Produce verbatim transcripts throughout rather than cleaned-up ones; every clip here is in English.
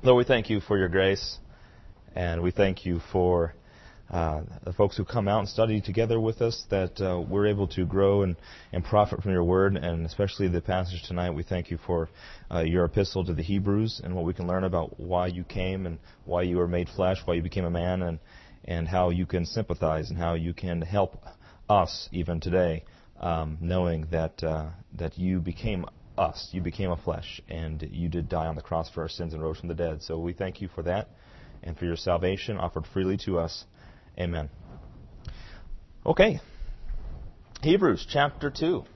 Lord, we thank you for your grace, and we thank you for uh, the folks who come out and study together with us, that uh, we're able to grow and, and profit from your word, and especially the passage tonight. We thank you for uh, your epistle to the Hebrews and what we can learn about why you came and why you were made flesh, why you became a man, and, and how you can sympathize and how you can help us even today, um, knowing that uh, that you became us, you became a flesh, and you did die on the cross for our sins and rose from the dead. So we thank you for that and for your salvation offered freely to us. Amen. Okay. Hebrews chapter two.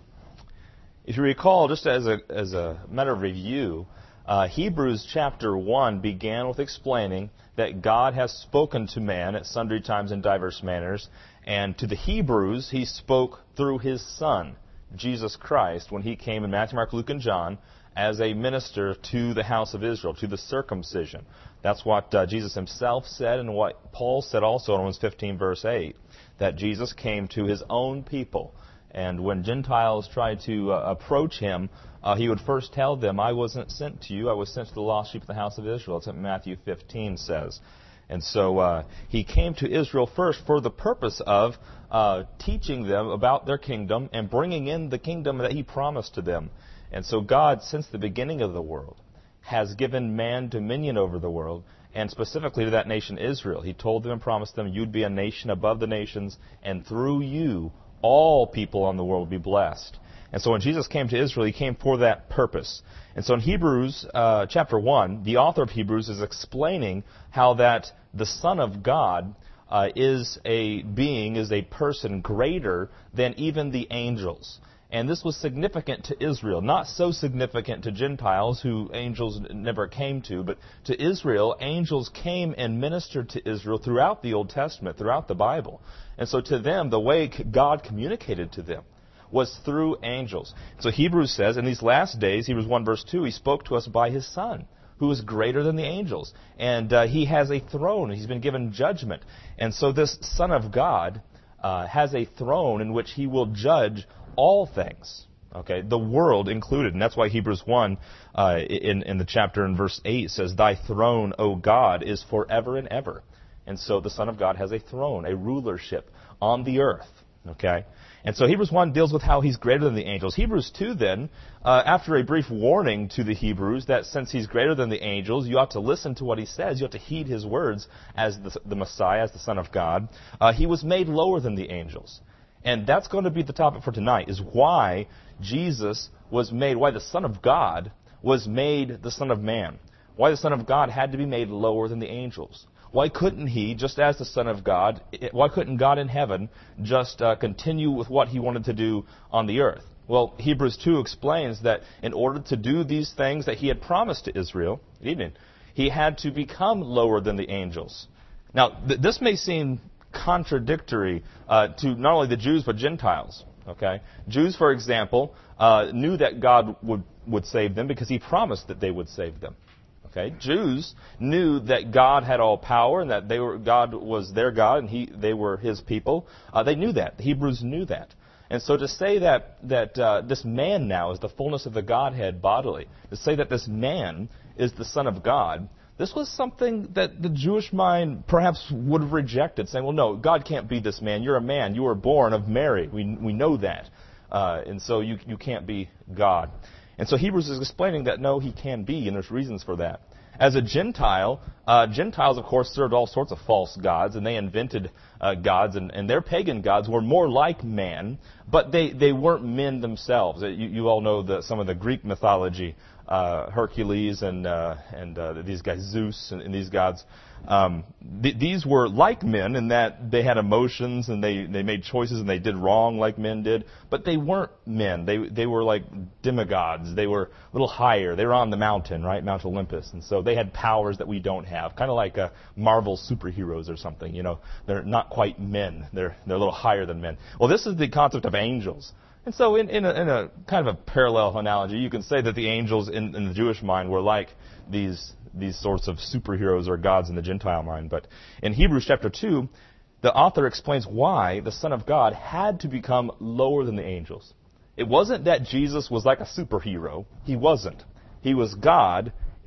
If you recall, just as a as a matter of review, uh, Hebrews chapter one began with explaining that God has spoken to man at sundry times in diverse manners, and to the Hebrews he spoke through his Son, Jesus Christ, when he came in Matthew, Mark, Luke, and John as a minister to the house of Israel, to the circumcision. That's what uh, Jesus himself said, and what Paul said also in Romans fifteen, verse eight, that Jesus came to his own people. And when Gentiles tried to uh, approach him, uh, he would first tell them, I wasn't sent to you, I was sent to the lost sheep of the house of Israel. That's what Matthew fifteen says. And so uh, he came to Israel first for the purpose of uh, teaching them about their kingdom and bringing in the kingdom that he promised to them. And so God, since the beginning of the world, has given man dominion over the world, and specifically to that nation Israel. He told them and promised them, you'd be a nation above the nations, and through you, all people on the world will be blessed. And so when Jesus came to Israel, he came for that purpose. And so in Hebrews uh, chapter one, the author of Hebrews is explaining how that the Son of God uh, is a being, is a person greater than even the angels. And this was significant to Israel, not so significant to Gentiles, who angels never came to, but to Israel, angels came and ministered to Israel throughout the Old Testament, throughout the Bible. And so to them, the way God communicated to them was through angels. So Hebrews says, in these last days, Hebrews one verse two, he spoke to us by his Son, who is greater than the angels. And uh, he has a throne. He's been given judgment. And so this Son of God uh, has a throne in which he will judge all things, okay, the world included. And that's why Hebrews one uh, in, in the chapter in verse eight says, thy throne, O God, is forever and ever. And so the Son of God has a throne, a rulership on the earth, okay? And so Hebrews one deals with how he's greater than the angels. Hebrews two then, uh, after a brief warning to the Hebrews that since he's greater than the angels, you ought to listen to what he says, you ought to heed his words as the, the Messiah, as the Son of God, uh, he was made lower than the angels. And that's going to be the topic for tonight, is why Jesus was made, why the Son of God was made the Son of Man. Why the Son of God had to be made lower than the angels. Why couldn't he, just as the Son of God, why couldn't God in heaven just uh, continue with what he wanted to do on the earth? Well, Hebrews two explains that in order to do these things that he had promised to Israel, he didn't, he had to become lower than the angels. Now, th- this may seem contradictory uh, to not only the Jews but Gentiles. Okay, Jews, for example, uh, knew that God would would save them because he promised that they would save them. Okay, Jews knew that God had all power and that they were God was their God and he they were his people. Uh, they knew that. The Hebrews knew that. And so to say that that uh, this man now is the fullness of the Godhead bodily, to say that this man is the Son of God, this was something that the Jewish mind perhaps would have rejected, saying, well, no, God can't be this man. You're a man. You were born of Mary. We we know that. Uh, and so you you can't be God. And so Hebrews is explaining that, no, he can be, and there's reasons for that. As a Gentile, uh, Gentiles, of course, served all sorts of false gods, and they invented uh, gods, and, and their pagan gods were more like man, but they, they weren't men themselves. You, you all know the, some of the Greek mythology, uh, Hercules and uh, and uh, these guys, Zeus and, and these gods. Um, th- these were like men in that they had emotions and they, they made choices and they did wrong like men did, but they weren't men. They they were like demigods. They were a little higher. They were on the mountain, right, Mount Olympus, and so they had powers that we don't have, kind of like uh, Marvel superheroes or something. You know, they're not quite men. They're they're a little higher than men. Well, this is the concept of angels. And so in, in, a, in a kind of a parallel analogy, you can say that the angels in, in the Jewish mind were like these these sorts of superheroes or gods in the Gentile mind. But in Hebrews chapter two, the author explains why the Son of God had to become lower than the angels. It wasn't that Jesus was like a superhero. He wasn't. He was God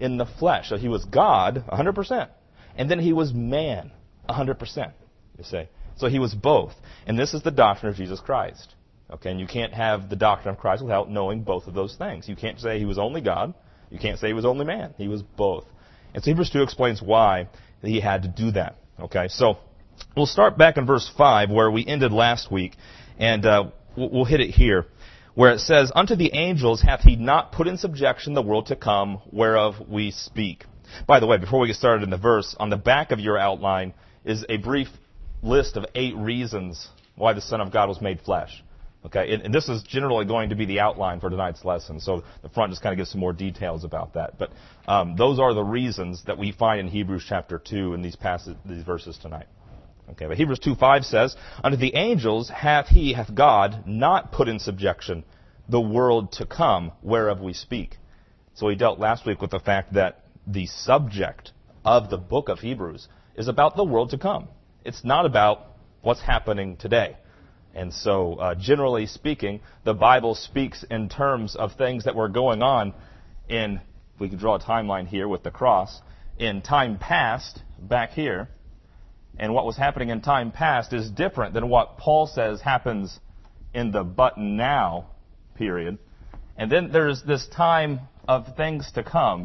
in the flesh. So he was God, one hundred percent. And then he was man, one hundred percent, you see. So he was both. And this is the doctrine of Jesus Christ. Okay, and you can't have the doctrine of Christ without knowing both of those things. You can't say he was only God. You can't say he was only man. He was both. And so Hebrews two explains why he had to do that. Okay, so we'll start back in verse five where we ended last week, and uh, we'll hit it here, where it says, "Unto the angels hath he not put in subjection the world to come, whereof we speak." By the way, before we get started in the verse, on the back of your outline is a brief list of eight reasons why the Son of God was made flesh. Okay, and, and this is generally going to be the outline for tonight's lesson. So the front just kind of gives some more details about that. But um, those are the reasons that we find in Hebrews chapter two in these passages, these verses tonight. Okay, but Hebrews two five says, "Unto the angels hath he, hath God, not put in subjection the world to come, whereof we speak." So we dealt last week with the fact that the subject of the book of Hebrews is about the world to come. It's not about what's happening today. And so, uh, generally speaking, the Bible speaks in terms of things that were going on in, if we could draw a timeline here with the cross, in time past, back here. And what was happening in time past is different than what Paul says happens in the but now period. And then there's this time of things to come,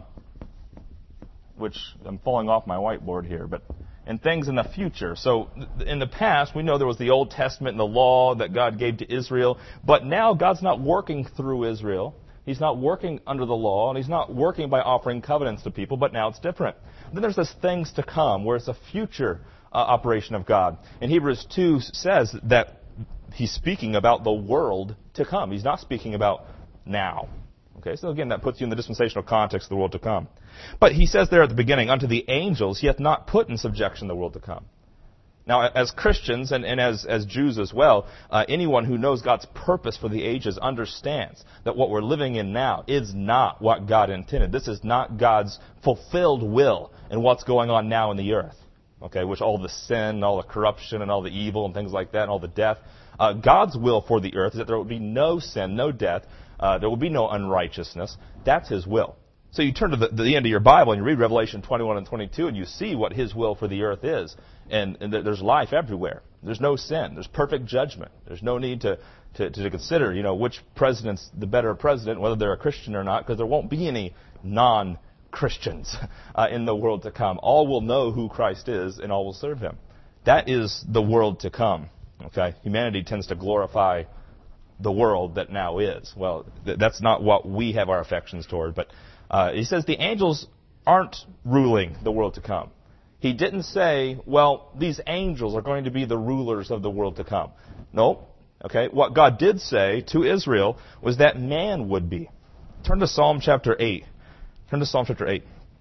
which I'm falling off my whiteboard here, but and things in the future. So in the past, we know there was the Old Testament and the law that God gave to Israel, but now God's not working through Israel. He's not working under the law, and he's not working by offering covenants to people, but now it's different. Then there's this things to come, where it's a future uh, operation of God. And Hebrews two says that he's speaking about the world to come. He's not speaking about now. Okay, so again, that puts you in the dispensational context of the world to come. But he says there at the beginning, "Unto the angels he hath not put in subjection the world to come." Now, as Christians and, and as, as Jews as well, uh, anyone who knows God's purpose for the ages understands that what we're living in now is not what God intended. This is not God's fulfilled will in what's going on now in the earth. Okay, which all the sin, all the corruption, and all the evil and things like that, and all the death. Uh, God's will for the earth is that there will be no sin, no death. Uh, there will be no unrighteousness. That's his will. So you turn to the, the end of your Bible and you read Revelation twenty-one and twenty-two, and you see what his will for the earth is. And, and there's life everywhere. There's no sin. There's perfect judgment. There's no need to, to, to consider, you know, which president's the better president, whether they're a Christian or not, because there won't be any non-Christians uh, in the world to come. All will know who Christ is, and all will serve him. That is the world to come. Okay, humanity tends to glorify the world that now is. Well, th- that's not what we have our affections toward. But uh, he says the angels aren't ruling the world to come. He didn't say, well, these angels are going to be the rulers of the world to come. No. Okay, what God did say to Israel was that man would be. Turn to Psalm chapter eight. Turn to Psalm chapter eight.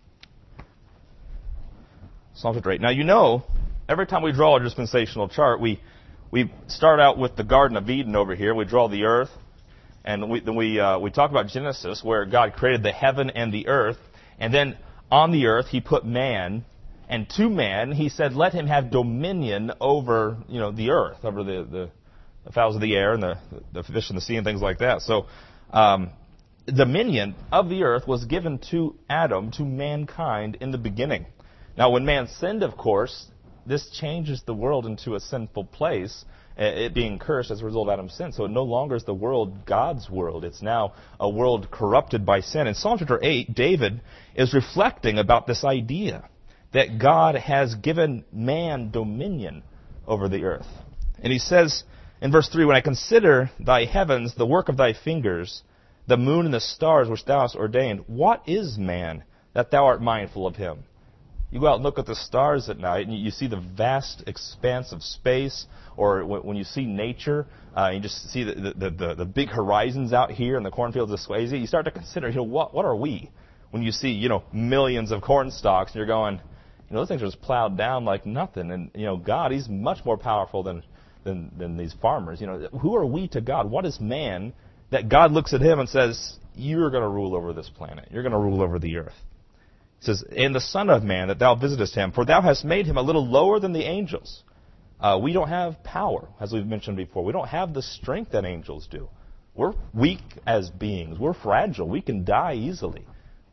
Psalm chapter eight. Now, you know, every time we draw a dispensational chart, we We start out with the Garden of Eden over here. We draw the earth, and we, then we uh, we talk about Genesis, where God created the heaven and the earth, and then on the earth He put man, and to man He said, "Let him have dominion over, you know, the earth, over the, the, the fowls of the air and the, the fish in the sea and things like that." So, um, dominion of the earth was given to Adam, to mankind, in the beginning. Now, when man sinned, of course, this changes the world into a sinful place, it being cursed as a result of Adam's sin. So it no longer is the world God's world. It's now a world corrupted by sin. In Psalm chapter eight, David is reflecting about this idea that God has given man dominion over the earth. And he says in verse three, "When I consider thy heavens, the work of thy fingers, the moon and the stars which thou hast ordained, what is man that thou art mindful of him?" You go out and look at the stars at night, and you see the vast expanse of space, or when you see nature, uh, you just see the, the, the, the big horizons out here in the cornfields of Swayze. You start to consider, you know, what, what are we? When you see, you know, millions of corn stalks, and you're going, you know, those things are just plowed down like nothing. And, you know, God, He's much more powerful than, than, than these farmers. You know, who are we to God? What is man that God looks at him and says, you're going to rule over this planet. You're going to rule over the earth. It says, "And the Son of Man, that thou visitest him, for thou hast made him a little lower than the angels." Uh, we don't have power, as we've mentioned before. We don't have the strength that angels do. We're weak as beings. We're fragile. We can die easily.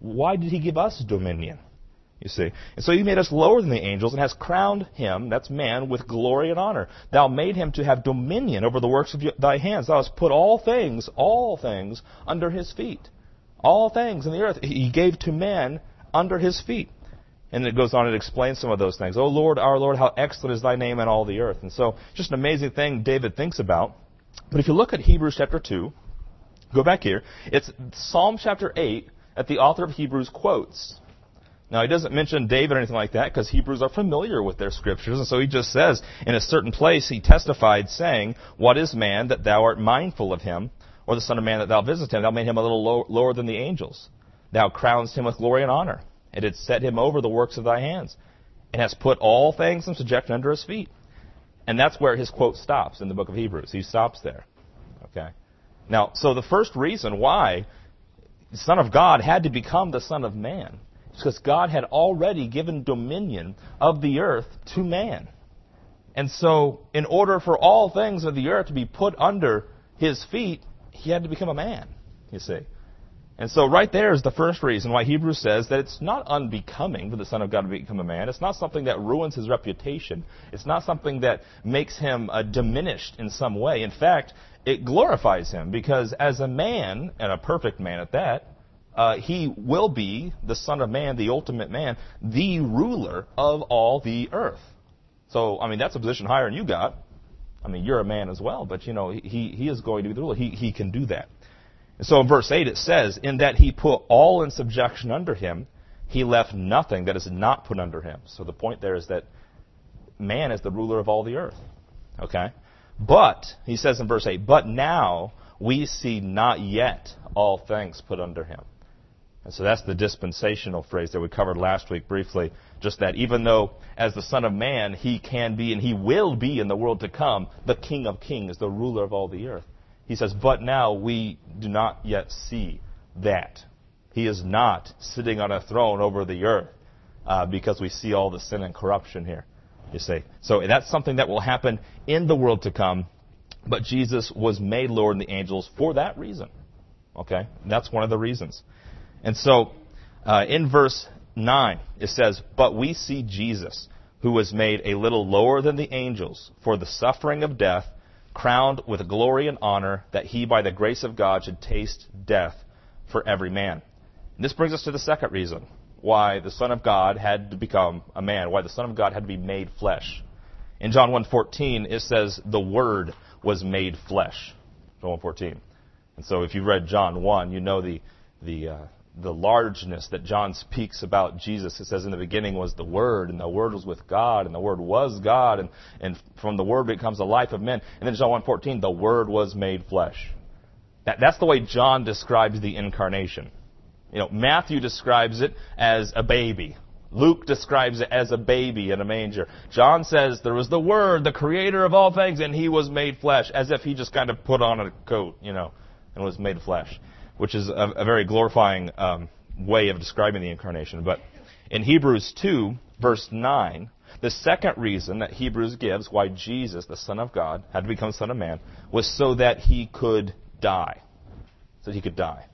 why did he give us dominion? You see. And so he made us lower than the angels and has crowned him, that's man, with glory and honor. Thou made him to have dominion over the works of thy hands. Thou hast put all things, all things, under his feet. All things in the earth he gave to man under his feet. And it goes on and explains some of those things. O Lord, our Lord, how excellent is thy name in all the earth. And so, just an amazing thing David thinks about. But if you look at Hebrews chapter two, go back here, it's Psalm chapter eight that the author of Hebrews quotes. Now, he doesn't mention David or anything like that because Hebrews are familiar with their scriptures. And so he just says, in a certain place, he testified, saying, What is man that thou art mindful of him, or the son of man that thou visitest him? Thou made him a little low, lower than the angels. Thou crownest him with glory and honor, and didst set him over the works of thy hands, and hast put all things in subjection under his feet. And that's where his quote stops in the book of Hebrews. He stops there. Okay. Now, so the first reason why the Son of God had to become the Son of Man because God had already given dominion of the earth to man. And so, in order for all things of the earth to be put under his feet, he had to become a man, you see. And so right there is the first reason why Hebrews says that it's not unbecoming for the Son of God to become a man. It's not something that ruins his reputation. It's not something that makes him uh, diminished in some way. In fact, it glorifies him because as a man, and a perfect man at that, Uh, he will be the Son of Man, the ultimate man, the ruler of all the earth. So, I mean, that's a position higher than you got. I mean, you're a man as well, but, you know, he, he is going to be the ruler. He, he can do that. And so in verse eight it says, In that he put all in subjection under him, he left nothing that is not put under him. So the point there is that man is the ruler of all the earth. Okay? But, he says in verse eight, But now we see not yet all things put under him. And so that's the dispensational phrase that we covered last week briefly. Just that even though as the Son of Man he can be and he will be in the world to come the King of Kings, the ruler of all the earth. He says, but now we do not yet see that. He is not sitting on a throne over the earth uh, because we see all the sin and corruption here, you see. So that's something that will happen in the world to come. But Jesus was made Lord than the angels for that reason. Okay? That's one of the reasons. And so, uh, in verse nine, it says, But we see Jesus, who was made a little lower than the angels for the suffering of death, crowned with glory and honor, that he by the grace of God should taste death for every man. And this brings us to the second reason why the Son of God had to become a man, why the Son of God had to be made flesh. In John one fourteen, it says, the Word was made flesh. John one fourteen. And so if you read John one, you know the the uh, the largeness that John speaks about Jesus. It says in the beginning was the Word, and the Word was with God, and the Word was God, and, and from the Word becomes the life of men. And then John one fourteen, the Word was made flesh. That, that's the way John describes the incarnation. You know, Matthew describes it as a baby. Luke describes it as a baby in a manger. John says there was the Word, the creator of all things, and he was made flesh, as if he just kind of put on a coat, you know, and was made flesh, which is a, a very glorifying um, way of describing the incarnation. But in Hebrews two, verse nine, the second reason that Hebrews gives why Jesus, the Son of God, had to become Son of Man, was so that he could die. So that he could die.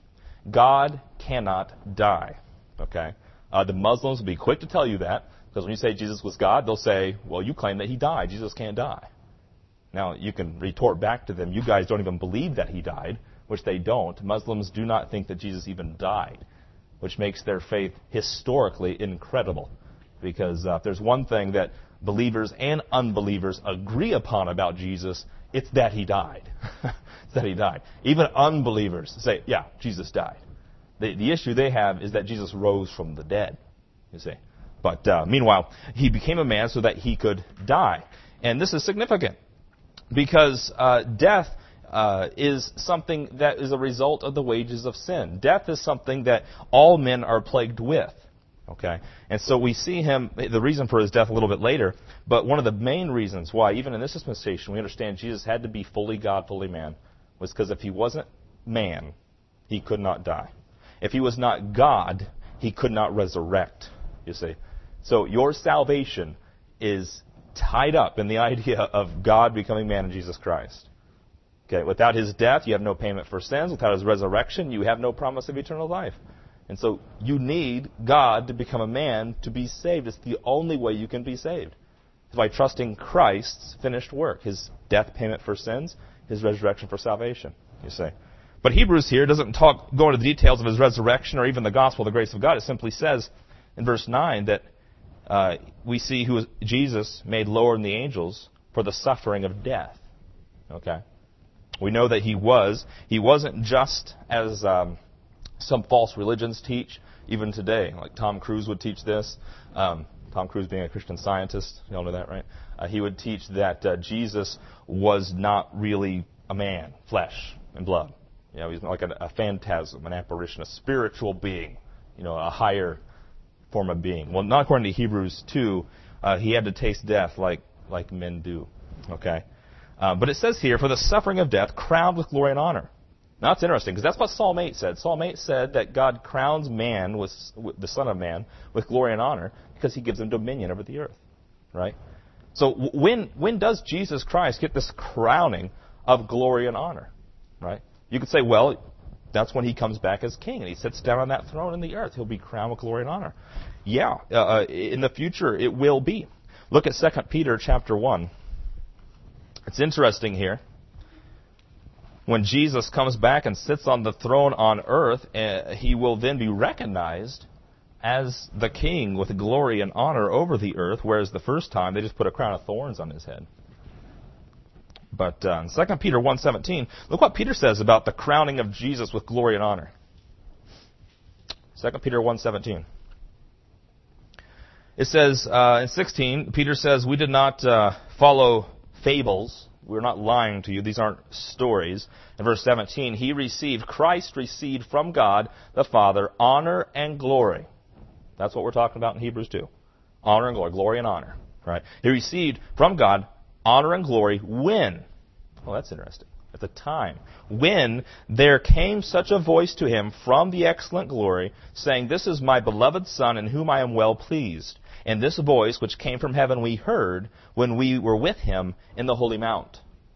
God cannot die. Okay? Uh, the Muslims will be quick to tell you that, because when you say Jesus was God, they'll say, well, you claim that he died. Jesus can't die. Now, you can retort back to them, you guys don't even believe that he died, which they don't. Muslims do not think that Jesus even died, which makes their faith historically incredible. Because uh, if there's one thing that believers and unbelievers agree upon about Jesus, it's that he died. It's that he died. Even unbelievers say, yeah, Jesus died. The, the issue they have is that Jesus rose from the dead, you see. But uh, meanwhile, he became a man so that he could die. And this is significant because uh, death uh, is something that is a result of the wages of sin. Death is something that all men are plagued with. Okay, and so we see him, the reason for his death a little bit later, but one of the main reasons why, even in this dispensation, we understand Jesus had to be fully God, fully man, was because if he wasn't man, he could not die. If he was not God, he could not resurrect, you see. So your salvation is tied up in the idea of God becoming man in Jesus Christ. Okay, without his death, you have no payment for sins. Without his resurrection, you have no promise of eternal life. And so you need God to become a man to be saved. It's the only way you can be saved. It's by trusting Christ's finished work, His death payment for sins, His resurrection for salvation, you see. But Hebrews here doesn't talk, go into the details of His resurrection or even the gospel of the grace of God. It simply says in verse nine that uh, we see who is Jesus made lower than the angels for the suffering of death. Okay? We know that He was. He wasn't just as um, some false religions teach, even today. Like Tom Cruise would teach this. Um, Tom Cruise being a Christian Scientist, you all know that, right? Uh, he would teach that uh, Jesus was not really a man, flesh and blood. You know, he's like a, a phantasm, an apparition, a spiritual being, you know, a higher form of being. Well, not according to Hebrews two. Uh, he had to taste death like like men do. Okay, uh, but it says here, for the suffering of death, crowned with glory and honor. Now, that's interesting, because that's what Psalm eight said. Psalm eight said that God crowns man, with, with the Son of Man, with glory and honor, because He gives him dominion over the earth. Right? So when when does Jesus Christ get this crowning of glory and honor? Right? You could say, well, that's when He comes back as king, and He sits down on that throne in the earth. He'll be crowned with glory and honor. Yeah, uh, in the future it will be. Look at Second Peter chapter one. It's interesting here. When Jesus comes back and sits on the throne on earth, uh, He will then be recognized as the king with glory and honor over the earth, whereas the first time they just put a crown of thorns on His head. But uh, in Second Peter one seventeen, look what Peter says about the crowning of Jesus with glory and honor. Second Peter one seventeen. It says uh, in sixteen, Peter says, we did not uh, follow fables. We're not lying to you. These aren't stories. In verse seventeen, he received, Christ received from God the Father honor and glory. That's what we're talking about in Hebrews two. Honor and glory. Glory and honor. Right? He received from God honor and glory when? Well, that's interesting. At the time. When there came such a voice to Him from the excellent glory, saying, this is my beloved Son, in whom I am well pleased. And this voice, which came from heaven, we heard when we were with Him in the holy mount.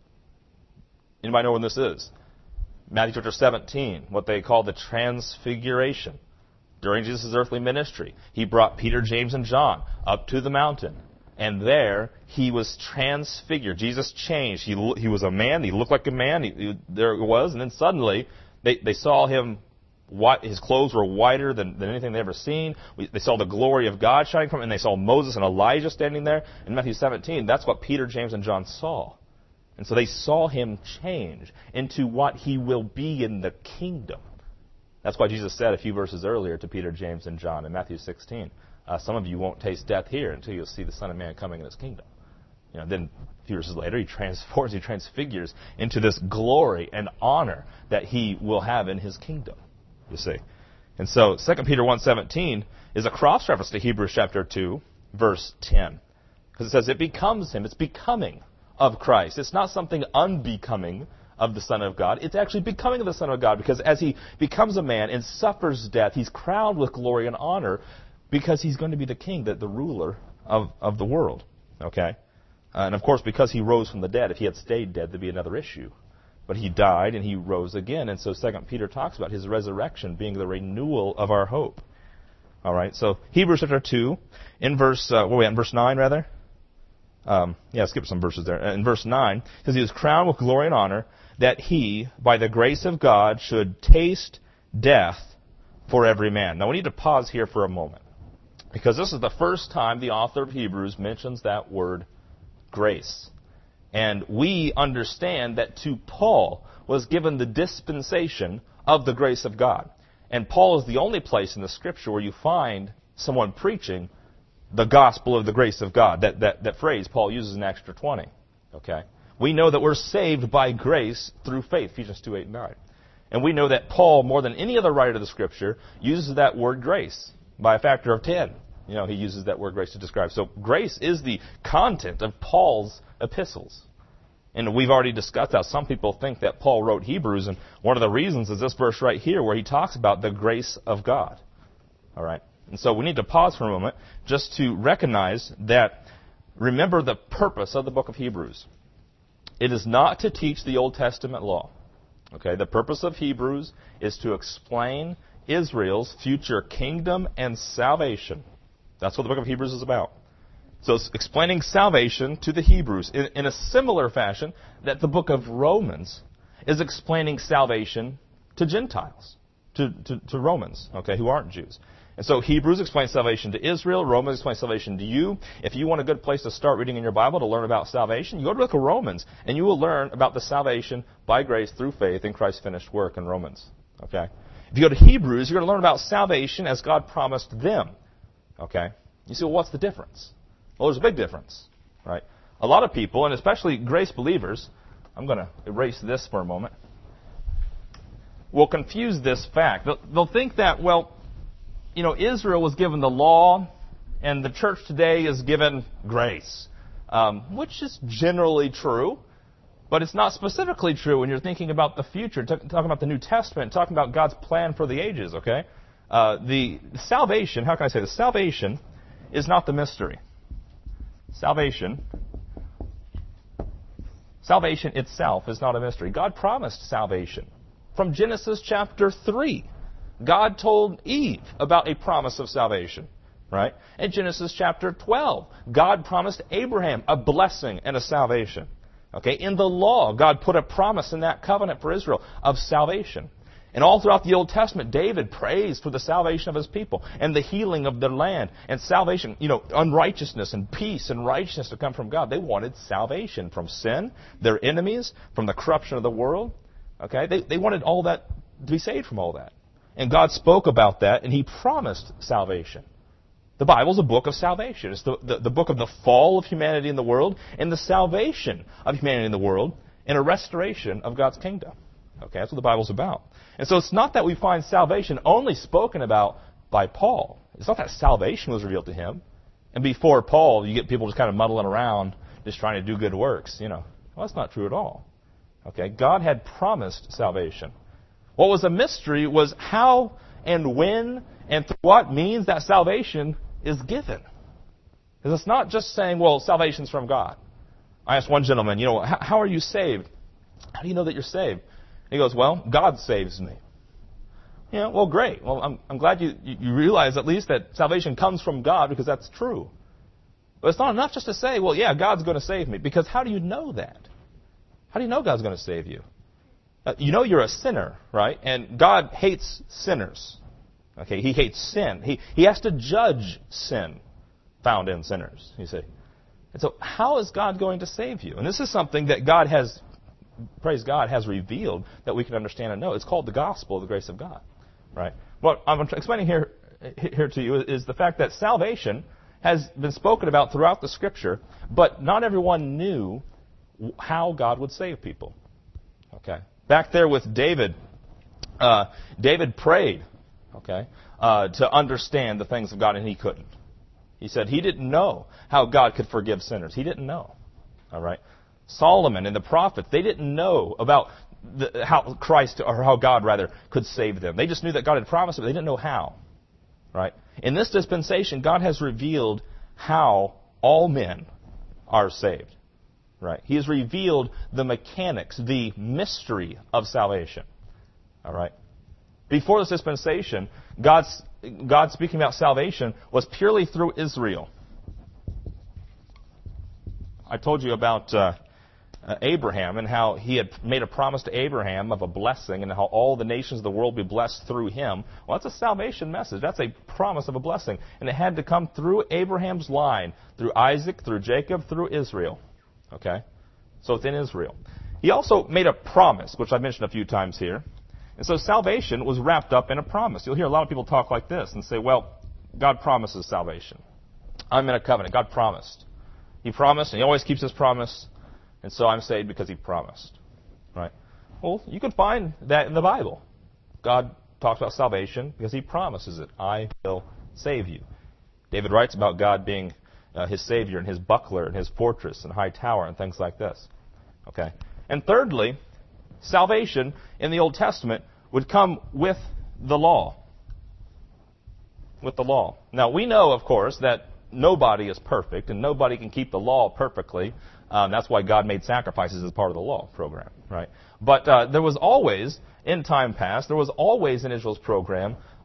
Anybody know when this is? Matthew chapter seventeen, what they call the transfiguration. During Jesus' earthly ministry, He brought Peter, James, and John up to the mountain. And there, He was transfigured. Jesus changed. He he was a man. He looked like a man. He, he, there it was. And then suddenly, they, they saw Him. White, his clothes were whiter than, than anything they'd ever seen. We, they saw the glory of God shining from Him. And they saw Moses and Elijah standing there. In Matthew seventeen, that's what Peter, James, and John saw. And so they saw Him change into what He will be in the kingdom. That's why Jesus said a few verses earlier to Peter, James, and John in Matthew sixteen, uh, some of you won't taste death here until you'll see the Son of Man coming in His kingdom. You know, then a few verses later, He transforms, He transfigures into this glory and honor that He will have in His kingdom, you see. And so Second Peter one seventeen is a cross-reference to Hebrews chapter two, verse ten. Because it says it becomes Him, it's becoming of Christ. It's not something unbecoming of the Son of God. It's actually becoming of the Son of God, because as He becomes a man and suffers death, He's crowned with glory and honor because He's going to be the king, the, the ruler of, of the world. Okay? Uh, and of course, because He rose from the dead. If He had stayed dead, there'd be another issue. But He died and He rose again. And so Second Peter talks about His resurrection being the renewal of our hope. All right, so Hebrews chapter two, in verse, uh, where are we at, in verse nine rather? Um, yeah, skip some verses there. In verse nine, it says He was crowned with glory and honor, that He, by the grace of God, should taste death for every man. Now we need to pause here for a moment, because this is the first time the author of Hebrews mentions that word grace. And we understand that to Paul was given the dispensation of the grace of God. And Paul is the only place in the Scripture where you find someone preaching the gospel of the grace of God. That, that, that phrase Paul uses in Acts chapter twenty. Okay? We know that we're saved by grace through faith, Ephesians two, eight, and nine. And we know that Paul, more than any other writer of the Scripture, uses that word grace by a factor of ten. You know, he uses that word grace to describe. So grace is the content of Paul's epistles. And we've already discussed how some people think that Paul wrote Hebrews, and one of the reasons is this verse right here where he talks about the grace of God. All right? And so we need to pause for a moment just to recognize that, remember the purpose of the book of Hebrews. It is not to teach the Old Testament law. Okay? The purpose of Hebrews is to explain Israel's future kingdom and salvation. That's what the book of Hebrews is about. So it's explaining salvation to the Hebrews in, in a similar fashion that the book of Romans is explaining salvation to Gentiles, to, to, to Romans, okay, who aren't Jews. And so Hebrews explains salvation to Israel. Romans explains salvation to you. If you want a good place to start reading in your Bible to learn about salvation, you go to the book of Romans, and you will learn about the salvation by grace through faith in Christ's finished work in Romans. Okay? If you go to Hebrews, you're going to learn about salvation as God promised them. Okay? You say, well, what's the difference? Well, there's a big difference. Right? A lot of people, and especially grace believers, I'm going to erase this for a moment, will confuse this fact. They'll, they'll think that, well, you know, Israel was given the law, and the church today is given grace, um, which is generally true, but it's not specifically true when you're thinking about the future, t- talking about the New Testament, talking about God's plan for the ages, okay? Uh, the salvation, how can I say this? Salvation is not the mystery. Salvation, salvation itself is not a mystery. God promised salvation. From Genesis chapter three. God told Eve about a promise of salvation, right? In Genesis chapter twelve, God promised Abraham a blessing and a salvation. Okay, in the law, God put a promise in that covenant for Israel of salvation. And all throughout the Old Testament, David prays for the salvation of his people and the healing of their land and salvation, you know, unrighteousness and peace and righteousness to come from God. They wanted salvation from sin, their enemies, from the corruption of the world. Okay, they, they wanted all that to be saved from all that. And God spoke about that, and He promised salvation. The Bible's a book of salvation. It's the, the, the book of the fall of humanity in the world and the salvation of humanity in the world and a restoration of God's kingdom. Okay, that's what the Bible's about. And so it's not that we find salvation only spoken about by Paul. It's not that salvation was revealed to him. And before Paul, you get people just kind of muddling around, just trying to do good works. You know, well, that's not true at all. Okay, God had promised salvation. What was a mystery was how and when and through what means that salvation is given. Because it's not just saying, well, salvation's from God. I asked one gentleman, you know, how, how are you saved? How do you know that you're saved? He goes, well, God saves me. You know, well, great. Well, I'm, I'm glad you, you realize at least that salvation comes from God because that's true. But it's not enough just to say, well, yeah, God's going to save me. Because how do you know that? How do you know God's going to save you? Uh, you know you're a sinner, right? And God hates sinners. Okay, He hates sin. He He has to judge sin found in sinners, you see. And so how is God going to save you? And this is something that God has, praise God, has revealed that we can understand and know. It's called the gospel of the grace of God, right? What I'm explaining here, here to you is the fact that salvation has been spoken about throughout the Scripture, but not everyone knew how God would save people. Okay. Back there with David, uh, David prayed, okay, uh, to understand the things of God, and he couldn't. He said he didn't know how God could forgive sinners. He didn't know. All right. Solomon and the prophets, they didn't know about the, how Christ, or how God rather, could save them. They just knew that God had promised it, but they didn't know how. Right. In this dispensation, God has revealed how all men are saved. Right. He has revealed the mechanics, the mystery of salvation. All right. Before this dispensation, God's, God speaking about salvation was purely through Israel. I told you about uh, uh, Abraham and how he had made a promise to Abraham of a blessing and how all the nations of the world would be blessed through him. Well, that's a salvation message. That's a promise of a blessing. And it had to come through Abraham's line, through Isaac, through Jacob, through Israel. Okay? So it's in Israel. He also made a promise, which I've mentioned a few times here. And so salvation was wrapped up in a promise. You'll hear a lot of people talk like this and say, well, God promises salvation. I'm in a covenant. God promised. He promised, and He always keeps His promise, and so I'm saved because He promised. Right? Well, you can find that in the Bible. God talks about salvation because He promises it. I will save you. David writes about God being uh, his Savior and His buckler and His fortress and high tower and things like this. Okay? And thirdly, salvation in the Old Testament would come with the law. With the law. Now, we know, of course, that nobody is perfect and nobody can keep the law perfectly. Um, that's why God made sacrifices as part of the law program, right? But uh, there was always, in time past, there was always in Israel's program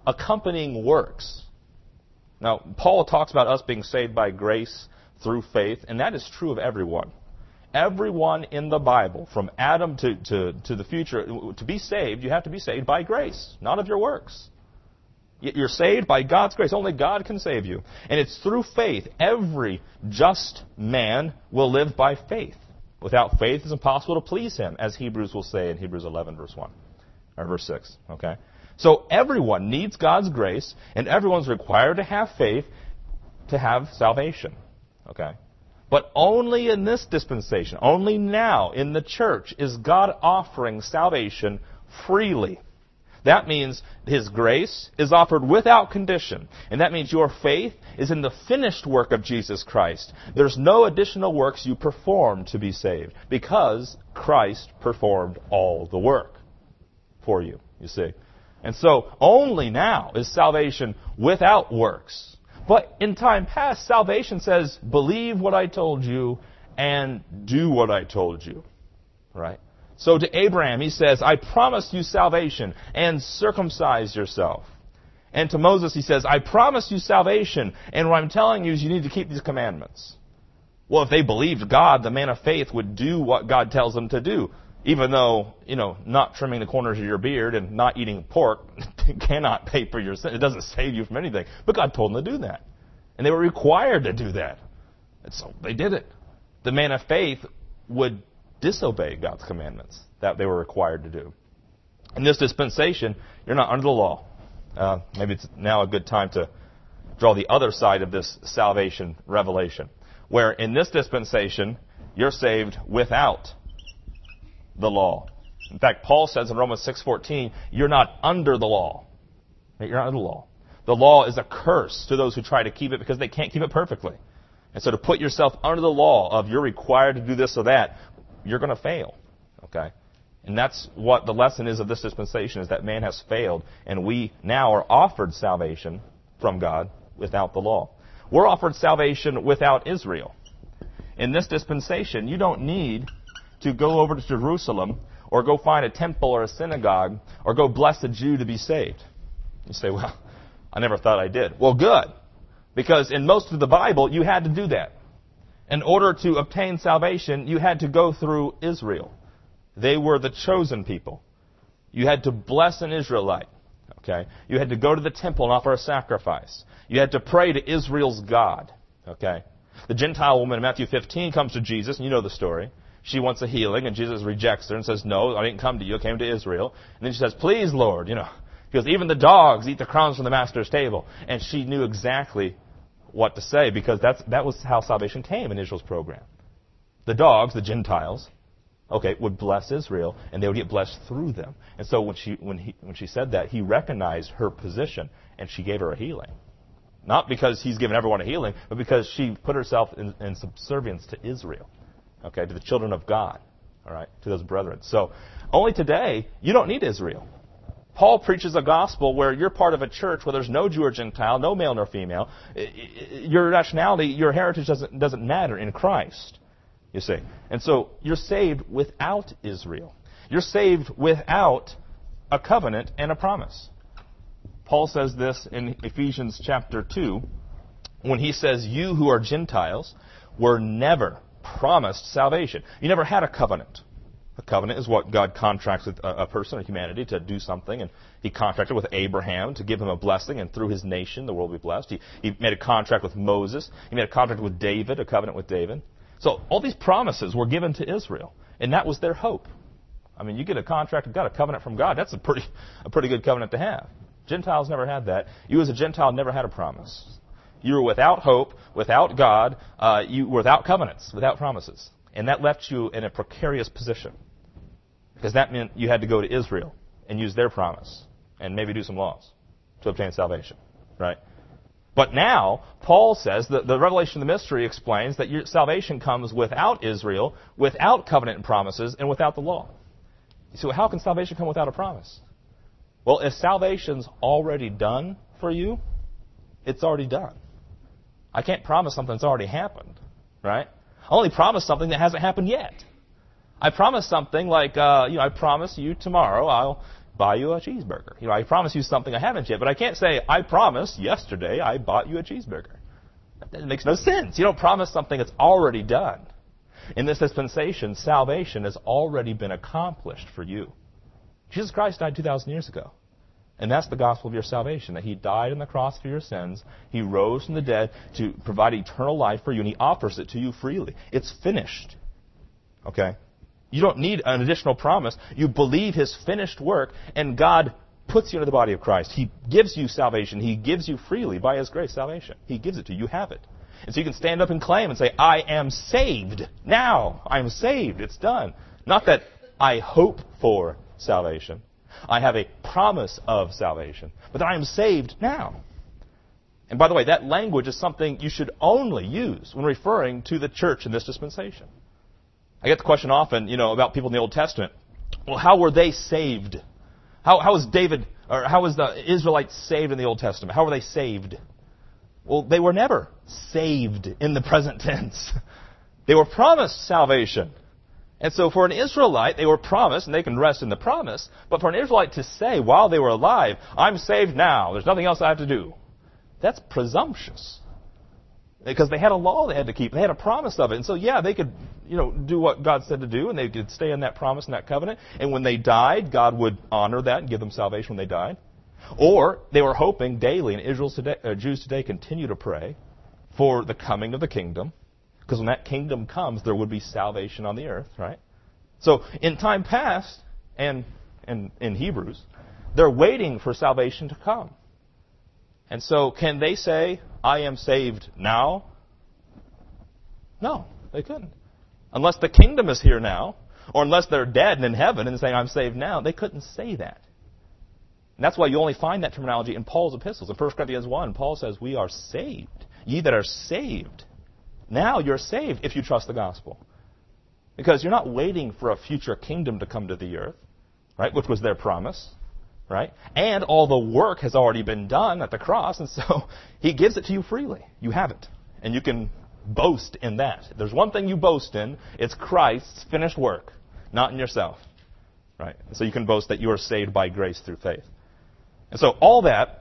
accompanying works. Now, Paul talks about us being saved by grace through faith, and that is true of everyone. Everyone in the Bible, from Adam to, to, to the future, to be saved, you have to be saved by grace, not of your works. You're saved by God's grace. Only God can save you. And it's through faith. Every just man will live by faith. Without faith, it's impossible to please Him, as Hebrews will say in Hebrews eleven, verse one, or verse six. Okay? So everyone needs God's grace, and everyone's required to have faith to have salvation. Okay? But only in this dispensation, only now in the church, is God offering salvation freely. That means His grace is offered without condition. And that means your faith is in the finished work of Jesus Christ. There's no additional works you perform to be saved, because Christ performed all the work for you, you see. And so only now is salvation without works. But in time past, salvation says, believe what I told you and do what I told you. Right? So to Abraham, He says, I promise you salvation, and circumcise yourself. And to Moses, He says, I promise you salvation, and what I'm telling you is you need to keep these commandments. Well, if they believed God, the man of faith would do what God tells them to do. Even though, you know, not trimming the corners of your beard and not eating pork cannot pay for your sin. It doesn't save you from anything. But God told them to do that. And they were required to do that. And so they did it. The man of faith would disobey God's commandments that they were required to do. In this dispensation, you're not under the law. Uh, maybe it's now a good time to draw the other side of this salvation revelation, where in this dispensation, you're saved without the law. In fact, Paul says in Romans six fourteen, you're not under the law. You're not under the law. The law is a curse to those who try to keep it because they can't keep it perfectly. And so to put yourself under the law of you're required to do this or that, you're going to fail. Okay? And that's what the lesson is of this dispensation, is that man has failed, and we now are offered salvation from God without the law. We're offered salvation without Israel. In this dispensation, you don't need to go over to Jerusalem or go find a temple or a synagogue or go bless a Jew to be saved. You say, well, I never thought I did. Well, good. Because in most of the Bible, you had to do that. In order to obtain salvation, you had to go through Israel. They were the chosen people. You had to bless an Israelite. Okay? You had to go to the temple and offer a sacrifice. You had to pray to Israel's God. Okay? The Gentile woman in Matthew fifteen comes to Jesus, and you know the story. She wants a healing, and Jesus rejects her and says, no, I didn't come to you, I came to Israel. And then she says, please, Lord, you know. Because even the dogs eat the crumbs from the master's table. And she knew exactly what to say, because that's, that was how salvation came in Israel's program. The dogs, the Gentiles, okay, would bless Israel, and they would get blessed through them. And so when she, when he, when she said that, he recognized her position, and she gave her a healing. Not because he's given everyone a healing, but because she put herself in, in subservience to Israel, okay, to the children of God, all right, to those brethren. So only today, you don't need Israel. Paul preaches a gospel where you're part of a church where there's no Jew or Gentile, no male nor female. Your nationality, your heritage doesn't, doesn't matter in Christ, you see. And so you're saved without Israel. You're saved without a covenant and a promise. Paul says this in Ephesians chapter two, when he says, you who are Gentiles were never promised salvation. You never had a covenant. A covenant is what God contracts with a, a person or humanity to do something, and He contracted with Abraham to give him a blessing, and through his nation the world will be blessed. He, he made a contract with Moses. He made a contract with David, a covenant with David. So all these promises were given to Israel, and that was their hope. I mean, you get a contract with God, a covenant from God, that's a pretty, a pretty good covenant to have. Gentiles never had that. You as a Gentile never had a promise. You were without hope, without God, uh, you were without covenants, without promises. And that left you in a precarious position. Because that meant you had to go to Israel and use their promise and maybe do some laws to obtain salvation, right? But now, Paul says that the revelation of the mystery explains that your salvation comes without Israel, without covenant and promises, and without the law. You say, well, how can salvation come without a promise? Well, if salvation's already done for you, it's already done. I can't promise something that's already happened, right? I only promise something that hasn't happened yet. I promise something like, uh, you know, I promise you tomorrow I'll buy you a cheeseburger. You know, I promise you something I haven't yet, but I can't say, I promise yesterday I bought you a cheeseburger. That makes no sense. You don't promise something that's already done. In this dispensation, salvation has already been accomplished for you. Jesus Christ died two thousand years ago. And that's the gospel of your salvation, that He died on the cross for your sins. He rose from the dead to provide eternal life for you, and He offers it to you freely. It's finished. Okay? You don't need an additional promise. You believe His finished work, and God puts you into the body of Christ. He gives you salvation. He gives you freely by His grace salvation. He gives it to you. You have it. And so you can stand up and claim and say, I am saved now. I am saved. It's done. Not that I hope for salvation. I have a promise of salvation. But that I am saved now. And by the way, that language is something you should only use when referring to the church in this dispensation. I get the question often, you know, about people in the Old Testament. Well, how were they saved? How, how was David, or how was the Israelites saved in the Old Testament? How were they saved? Well, they were never saved in the present tense. They were promised salvation. And so for an Israelite, they were promised, and they can rest in the promise, but for an Israelite to say while they were alive, I'm saved now, there's nothing else I have to do, that's presumptuous. Because they had a law they had to keep. They had a promise of it. And so, yeah, they could, you know, do what God said to do, and they could stay in that promise and that covenant. And when they died, God would honor that and give them salvation when they died. Or they were hoping daily, and Israel's today, uh, Jews today continue to pray for the coming of the kingdom. Because when that kingdom comes, there would be salvation on the earth, right? So in time past, and in, in Hebrews, they're waiting for salvation to come. And so can they say, I am saved now? No, they couldn't. Unless the kingdom is here now, or unless they're dead and in heaven and saying, I'm saved now, they couldn't say that. And that's why you only find that terminology in Paul's epistles. In First Corinthians one, Paul says, we are saved. Ye that are saved. Now you're saved if you trust the gospel. Because you're not waiting for a future kingdom to come to the earth, right, which was their promise. Right? And all the work has already been done at the cross, and so He gives it to you freely. You have it. And you can boast in that. If there's one thing you boast in, it's Christ's finished work, not in yourself. Right? And so you can boast that you are saved by grace through faith. And so all that,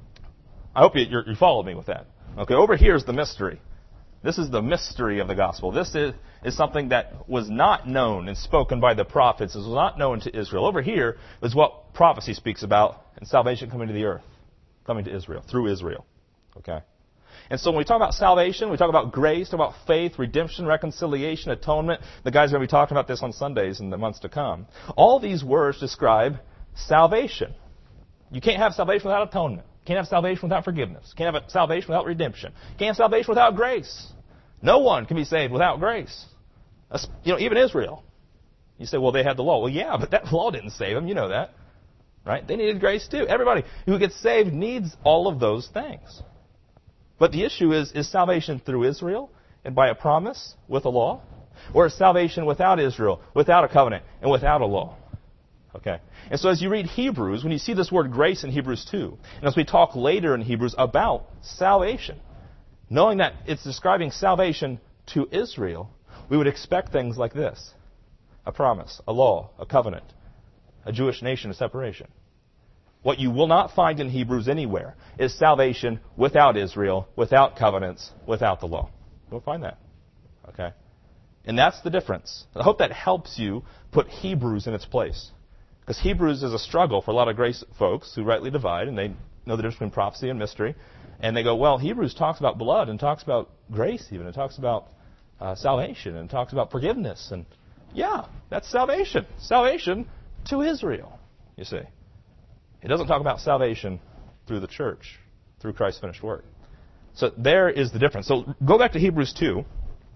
I hope you, you follow me with that. Okay, over here is the mystery. This is the mystery of the gospel. This is, is something that was not known and spoken by the prophets. It was not known to Israel. Over here is what prophecy speaks about, and salvation coming to the earth, coming to Israel, through Israel. Okay? And so when we talk about salvation, we talk about grace, talk about faith, redemption, reconciliation, atonement. The guys are going to be talking about this on Sundays in the months to come. All these words describe salvation. You can't have salvation without atonement. You can't have salvation without forgiveness. You can't have salvation without redemption. You can't have salvation without grace. No one can be saved without grace. You know, even Israel. You say, well, they had the law. Well, yeah, but that law didn't save them. You know that. Right? They needed grace too. Everybody who gets saved needs all of those things. But the issue is, is salvation through Israel and by a promise with a law? Or is salvation without Israel, without a covenant, and without a law? Okay. And so as you read Hebrews, when you see this word grace in Hebrews two, and as we talk later in Hebrews about salvation, knowing that it's describing salvation to Israel, we would expect things like this. A promise, a law, a covenant, a Jewish nation of separation. What you will not find in Hebrews anywhere is salvation without Israel, without covenants, without the law. You won't find that. Okay? And that's the difference. I hope that helps you put Hebrews in its place. Because Hebrews is a struggle for a lot of grace folks who rightly divide, and they know the difference between prophecy and mystery. And they go, well, Hebrews talks about blood and talks about grace even. It talks about uh, salvation and talks about forgiveness. And yeah, that's salvation. Salvation to Israel, you see. It doesn't talk about salvation through the church, through Christ's finished work. So there is the difference. So go back to Hebrews two.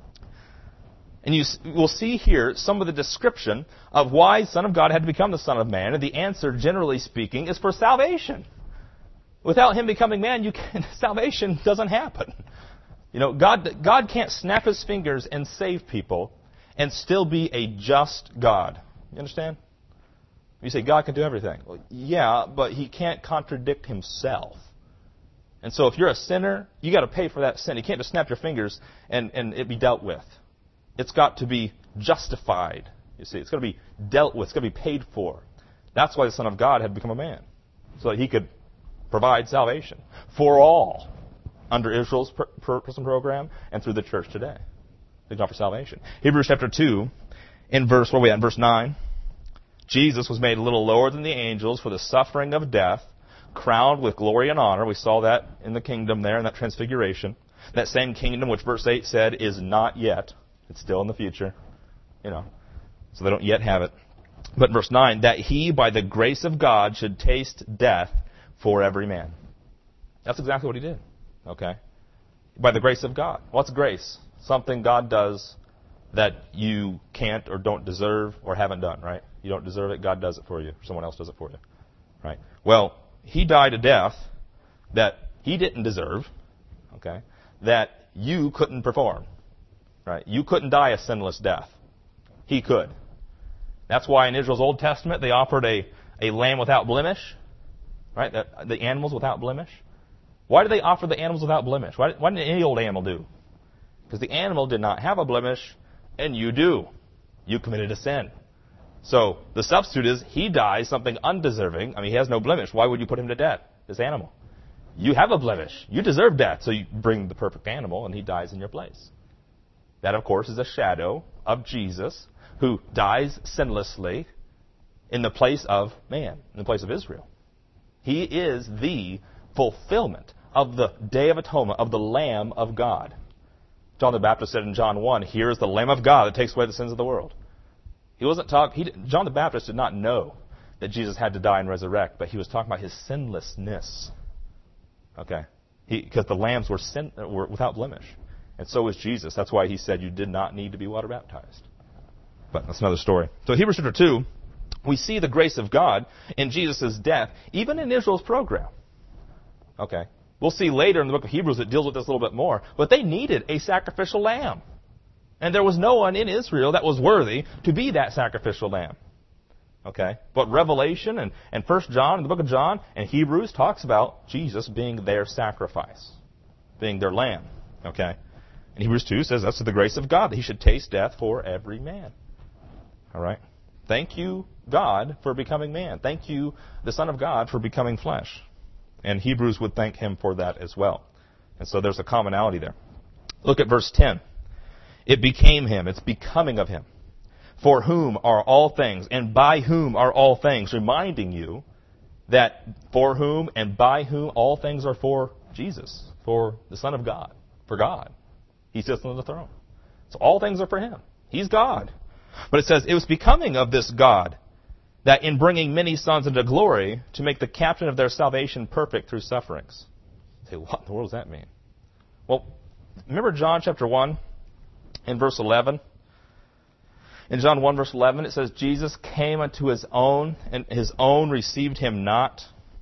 And you will see here some of the description of why Son of God had to become the Son of Man. And the answer, generally speaking, is for salvation. Without Him becoming man, you can, salvation doesn't happen. You know, God, God can't snap His fingers and save people and still be a just God. You understand? You say, God can do everything. Well, yeah, but He can't contradict Himself. And so if you're a sinner, you got to pay for that sin. You can't just snap your fingers and, and it be dealt with. It's got to be justified. You see, it's got to be dealt with. It's got to be paid for. That's why the Son of God had become a man, so that he could provide salvation for all under Israel's purpose and program and through the church today. They can offer salvation. Hebrews chapter two, in verse, where are we at? In verse nine. Jesus was made a little lower than the angels for the suffering of death, crowned with glory and honor. We saw that in the kingdom there, in that transfiguration. That same kingdom which verse eight said is not yet. It's still in the future. You know, so they don't yet have it. But verse nine, that he, by the grace of God, should taste death for every man. That's exactly what he did. Okay? By the grace of God. What's grace? Something God does that you can't or don't deserve or haven't done, right? You don't deserve it, God does it for you. Someone else does it for you. Right? Well, he died a death that he didn't deserve, okay, that you couldn't perform. Right? You couldn't die a sinless death. He could. That's why in Israel's Old Testament they offered a, a lamb without blemish, right? The, the animals without blemish. Why did they offer the animals without blemish? Why, why didn't any old animal do? Because the animal did not have a blemish, and you do. You committed a sin. So the substitute is he dies something undeserving. I mean, he has no blemish. Why would you put him to death, this animal? You have a blemish. You deserve death, so you bring the perfect animal, and he dies in your place. That, of course, is a shadow of Jesus, who dies sinlessly in the place of man, in the place of Israel. He is the fulfillment of the Day of Atonement, of the Lamb of God. John the Baptist said in John one, here is the Lamb of God that takes away the sins of the world. He wasn't talking. He, John the Baptist did not know that Jesus had to die and resurrect, but he was talking about his sinlessness. Okay, because the lambs were sin, were without blemish, and so was Jesus. That's why he said you did not need to be water baptized. But that's another story. So Hebrews chapter two, we see the grace of God in Jesus' death, even in Israel's program. Okay, we'll see later in the book of Hebrews it deals with this a little bit more. But they needed a sacrificial lamb. And there was no one in Israel that was worthy to be that sacrificial lamb. Okay? But Revelation and, and First John, in the book of John, and Hebrews talks about Jesus being their sacrifice, being their lamb. Okay? And Hebrews two says that's the grace of God, that he should taste death for every man. All right? Thank you, God, for becoming man. Thank you, the Son of God, for becoming flesh. And Hebrews would thank him for that as well. And so there's a commonality there. Look at verse ten. It became him. It's becoming of him. For whom are all things, and by whom are all things, reminding you that for whom and by whom all things are for Jesus, for the Son of God, for God. He sits on the throne. So all things are for him. He's God. But it says, it was becoming of this God that in bringing many sons into glory to make the captain of their salvation perfect through sufferings. You say, what in the world does that mean? Well, remember John chapter one in verse eleven? In John one verse eleven it says, Jesus came unto his own, and his own received him not.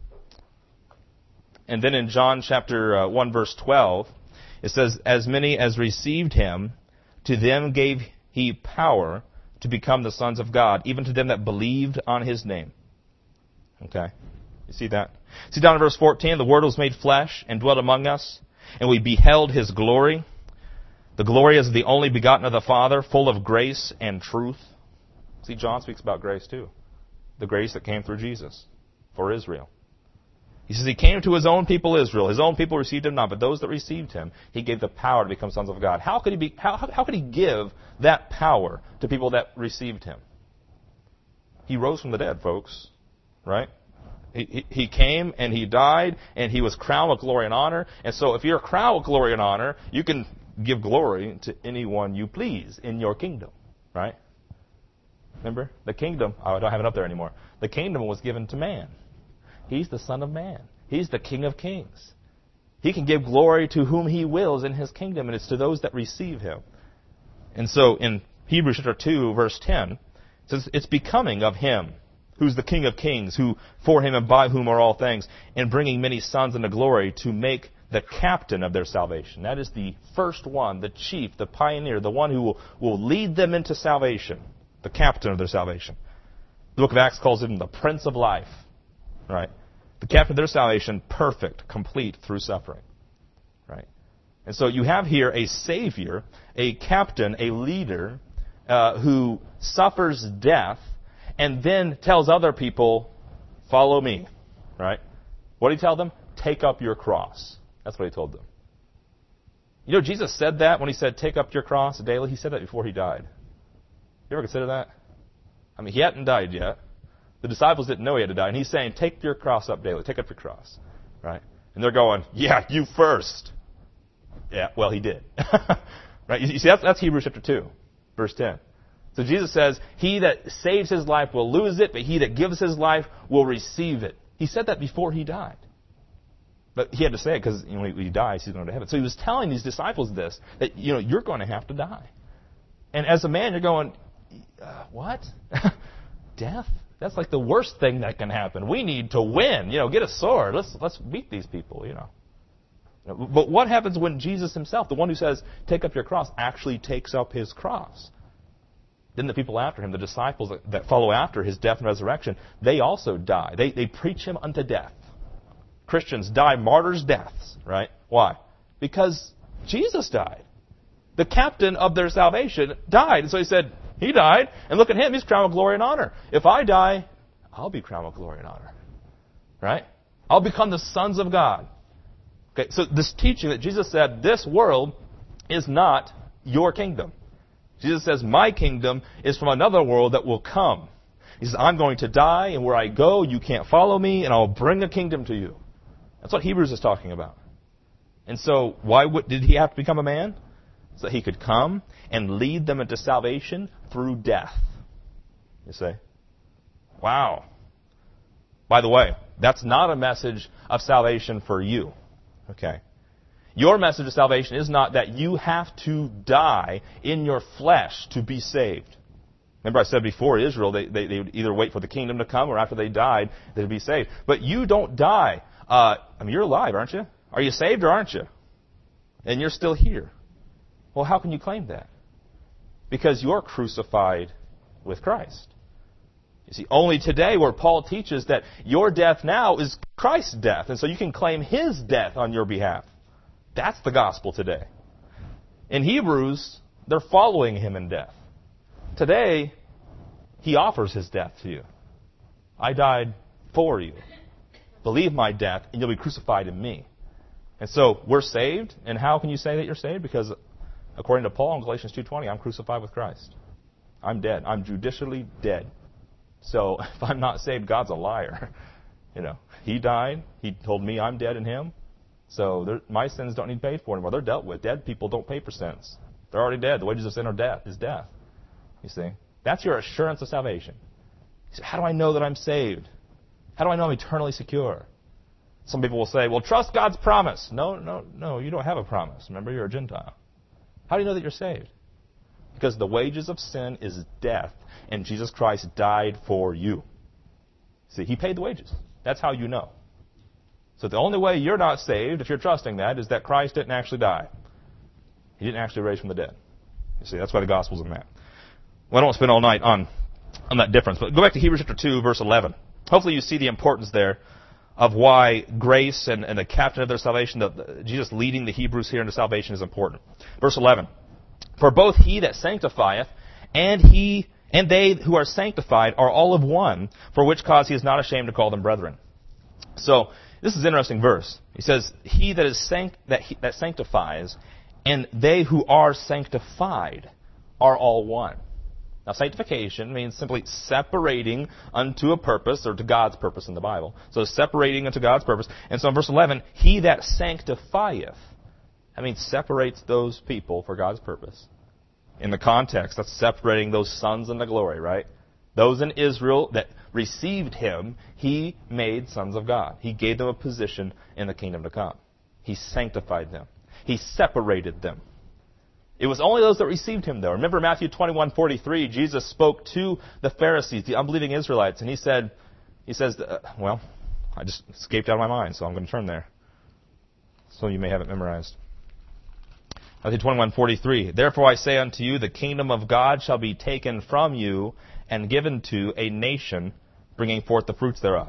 And then in John chapter one verse twelve, it says, as many as received him, to them gave he power to become the sons of God, even to them that believed on his name. Okay? You see that? See down in verse fourteen, the Word was made flesh and dwelt among us, and we beheld his glory. The glory is the only begotten of the Father, full of grace and truth. See, John speaks about grace too. The grace that came through Jesus for Israel. He says he came to his own people Israel. His own people received him not, but those that received him, he gave the power to become sons of God. How could he be? How, how, how could he give that power to people that received him? He rose from the dead, folks. Right? He, he, he came and he died and he was crowned with glory and honor. And so if you're crowned with glory and honor, you can give glory to anyone you please in your kingdom. Right? Remember? The kingdom, oh, I don't have it up there anymore. The kingdom was given to man. He's the Son of Man. He's the King of Kings. He can give glory to whom he wills in his kingdom, and it's to those that receive him. And so in Hebrews chapter two, verse ten, it says, it's becoming of him, who's the King of Kings, who for him and by whom are all things, and bringing many sons into glory to make the captain of their salvation. That is the first one, the chief, the pioneer, the one who will, will lead them into salvation, the captain of their salvation. The book of Acts calls him the Prince of Life. Right? The captain of their salvation, perfect, complete through suffering. Right? And so you have here a Savior, a captain, a leader uh, who suffers death and then tells other people, follow me, right? What did he tell them? Take up your cross. That's what he told them. You know, Jesus said that when he said, take up your cross daily. He said that before he died. You ever consider that? I mean, he hadn't died yet. The disciples didn't know he had to die. And he's saying, take your cross up daily. Take up your cross, right? And they're going, yeah, you first. Yeah, well, he did. Right? You see, that's, that's Hebrews chapter two, verse ten. So Jesus says, he that saves his life will lose it, but he that gives his life will receive it. He said that before he died. But he had to say it because, you know, when he dies, he's going to heaven. So he was telling these disciples this, that, you know, you're going to have to die. And as a man, you're going, uh, what? Death? That's like the worst thing that can happen. We need to win. You know, get a sword. Let's let's beat these people, you know. But what happens when Jesus himself, the one who says, take up your cross, actually takes up his cross? Then the people after him, the disciples that, that follow after his death and resurrection, they also die. They, they preach him unto death. Christians die martyrs' deaths, right? Why? Because Jesus died. The captain of their salvation died. And so he said, he died, and look at him, he's crowned with glory and honor. If I die, I'll be crowned with glory and honor. Right? I'll become the sons of God. Okay, so this teaching that Jesus said, this world is not your kingdom. Jesus says, my kingdom is from another world that will come. He says, I'm going to die, and where I go, you can't follow me, and I'll bring a kingdom to you. That's what Hebrews is talking about. And so, why would, did he have to become a man? So that he could come and lead them into salvation through death. You say, wow. By the way, that's not a message of salvation for you. Okay. Your message of salvation is not that you have to die in your flesh to be saved. Remember I said before, Israel, they, they, they would either wait for the kingdom to come or after they died, they'd be saved. But you don't die. Uh, I mean, you're alive, aren't you? Are you saved or aren't you? And you're still here. Well, how can you claim that? Because you're crucified with Christ. You see, only today where Paul teaches that your death now is Christ's death, and so you can claim his death on your behalf. That's the gospel today. In Hebrews, they're following him in death. Today, he offers his death to you. I died for you. Believe my death, and you'll be crucified in me. And so, we're saved, and how can you say that you're saved? Because according to Paul in Galatians two twenty, I'm crucified with Christ. I'm dead. I'm judicially dead. So, if I'm not saved, God's a liar. You know, he died. He told me I'm dead in him. So, my sins don't need paid for anymore. They're dealt with. Dead people don't pay for sins. They're already dead. The wages of sin are death. Is death. You see? That's your assurance of salvation. You say, how do I know that I'm saved? How do I know I'm eternally secure? Some people will say, well, trust God's promise. No, no, no, you don't have a promise. Remember, you're a Gentile. How do you know that you're saved? Because the wages of sin is death, and Jesus Christ died for you. See, he paid the wages. That's how you know. So the only way you're not saved, if you're trusting that, is that Christ didn't actually die. He didn't actually raise from the dead. You see, that's why the gospel's in that. Well, I don't want to spend all night on, on that difference, but go back to Hebrews chapter two, verse eleven. Hopefully you see the importance there of why grace and, and the captain of their salvation, the, the, Jesus leading the Hebrews here into salvation is important. Verse eleven. For both he that sanctifieth and he and they who are sanctified are all of one, for which cause he is not ashamed to call them brethren. So, this is an interesting verse. He says, he that is sanct- that, he, that sanctifies and they who are sanctified are all one. Now, sanctification means simply separating unto a purpose, or to God's purpose in the Bible. So, separating unto God's purpose. And so, in verse eleven, he that sanctifieth, that means separates those people for God's purpose. In the context, that's separating those sons into glory, right? Those in Israel that received him, he made sons of God. He gave them a position in the kingdom to come. He sanctified them. He separated them. It was only those that received him, though. Remember Matthew twenty-one forty-three, Jesus spoke to the Pharisees, the unbelieving Israelites, and he said, he says, uh, well, I just escaped out of my mind, so I'm going to turn there. So you may have it memorized. Matthew twenty-one forty-three, therefore I say unto you, the kingdom of God shall be taken from you and given to a nation, bringing forth the fruits thereof.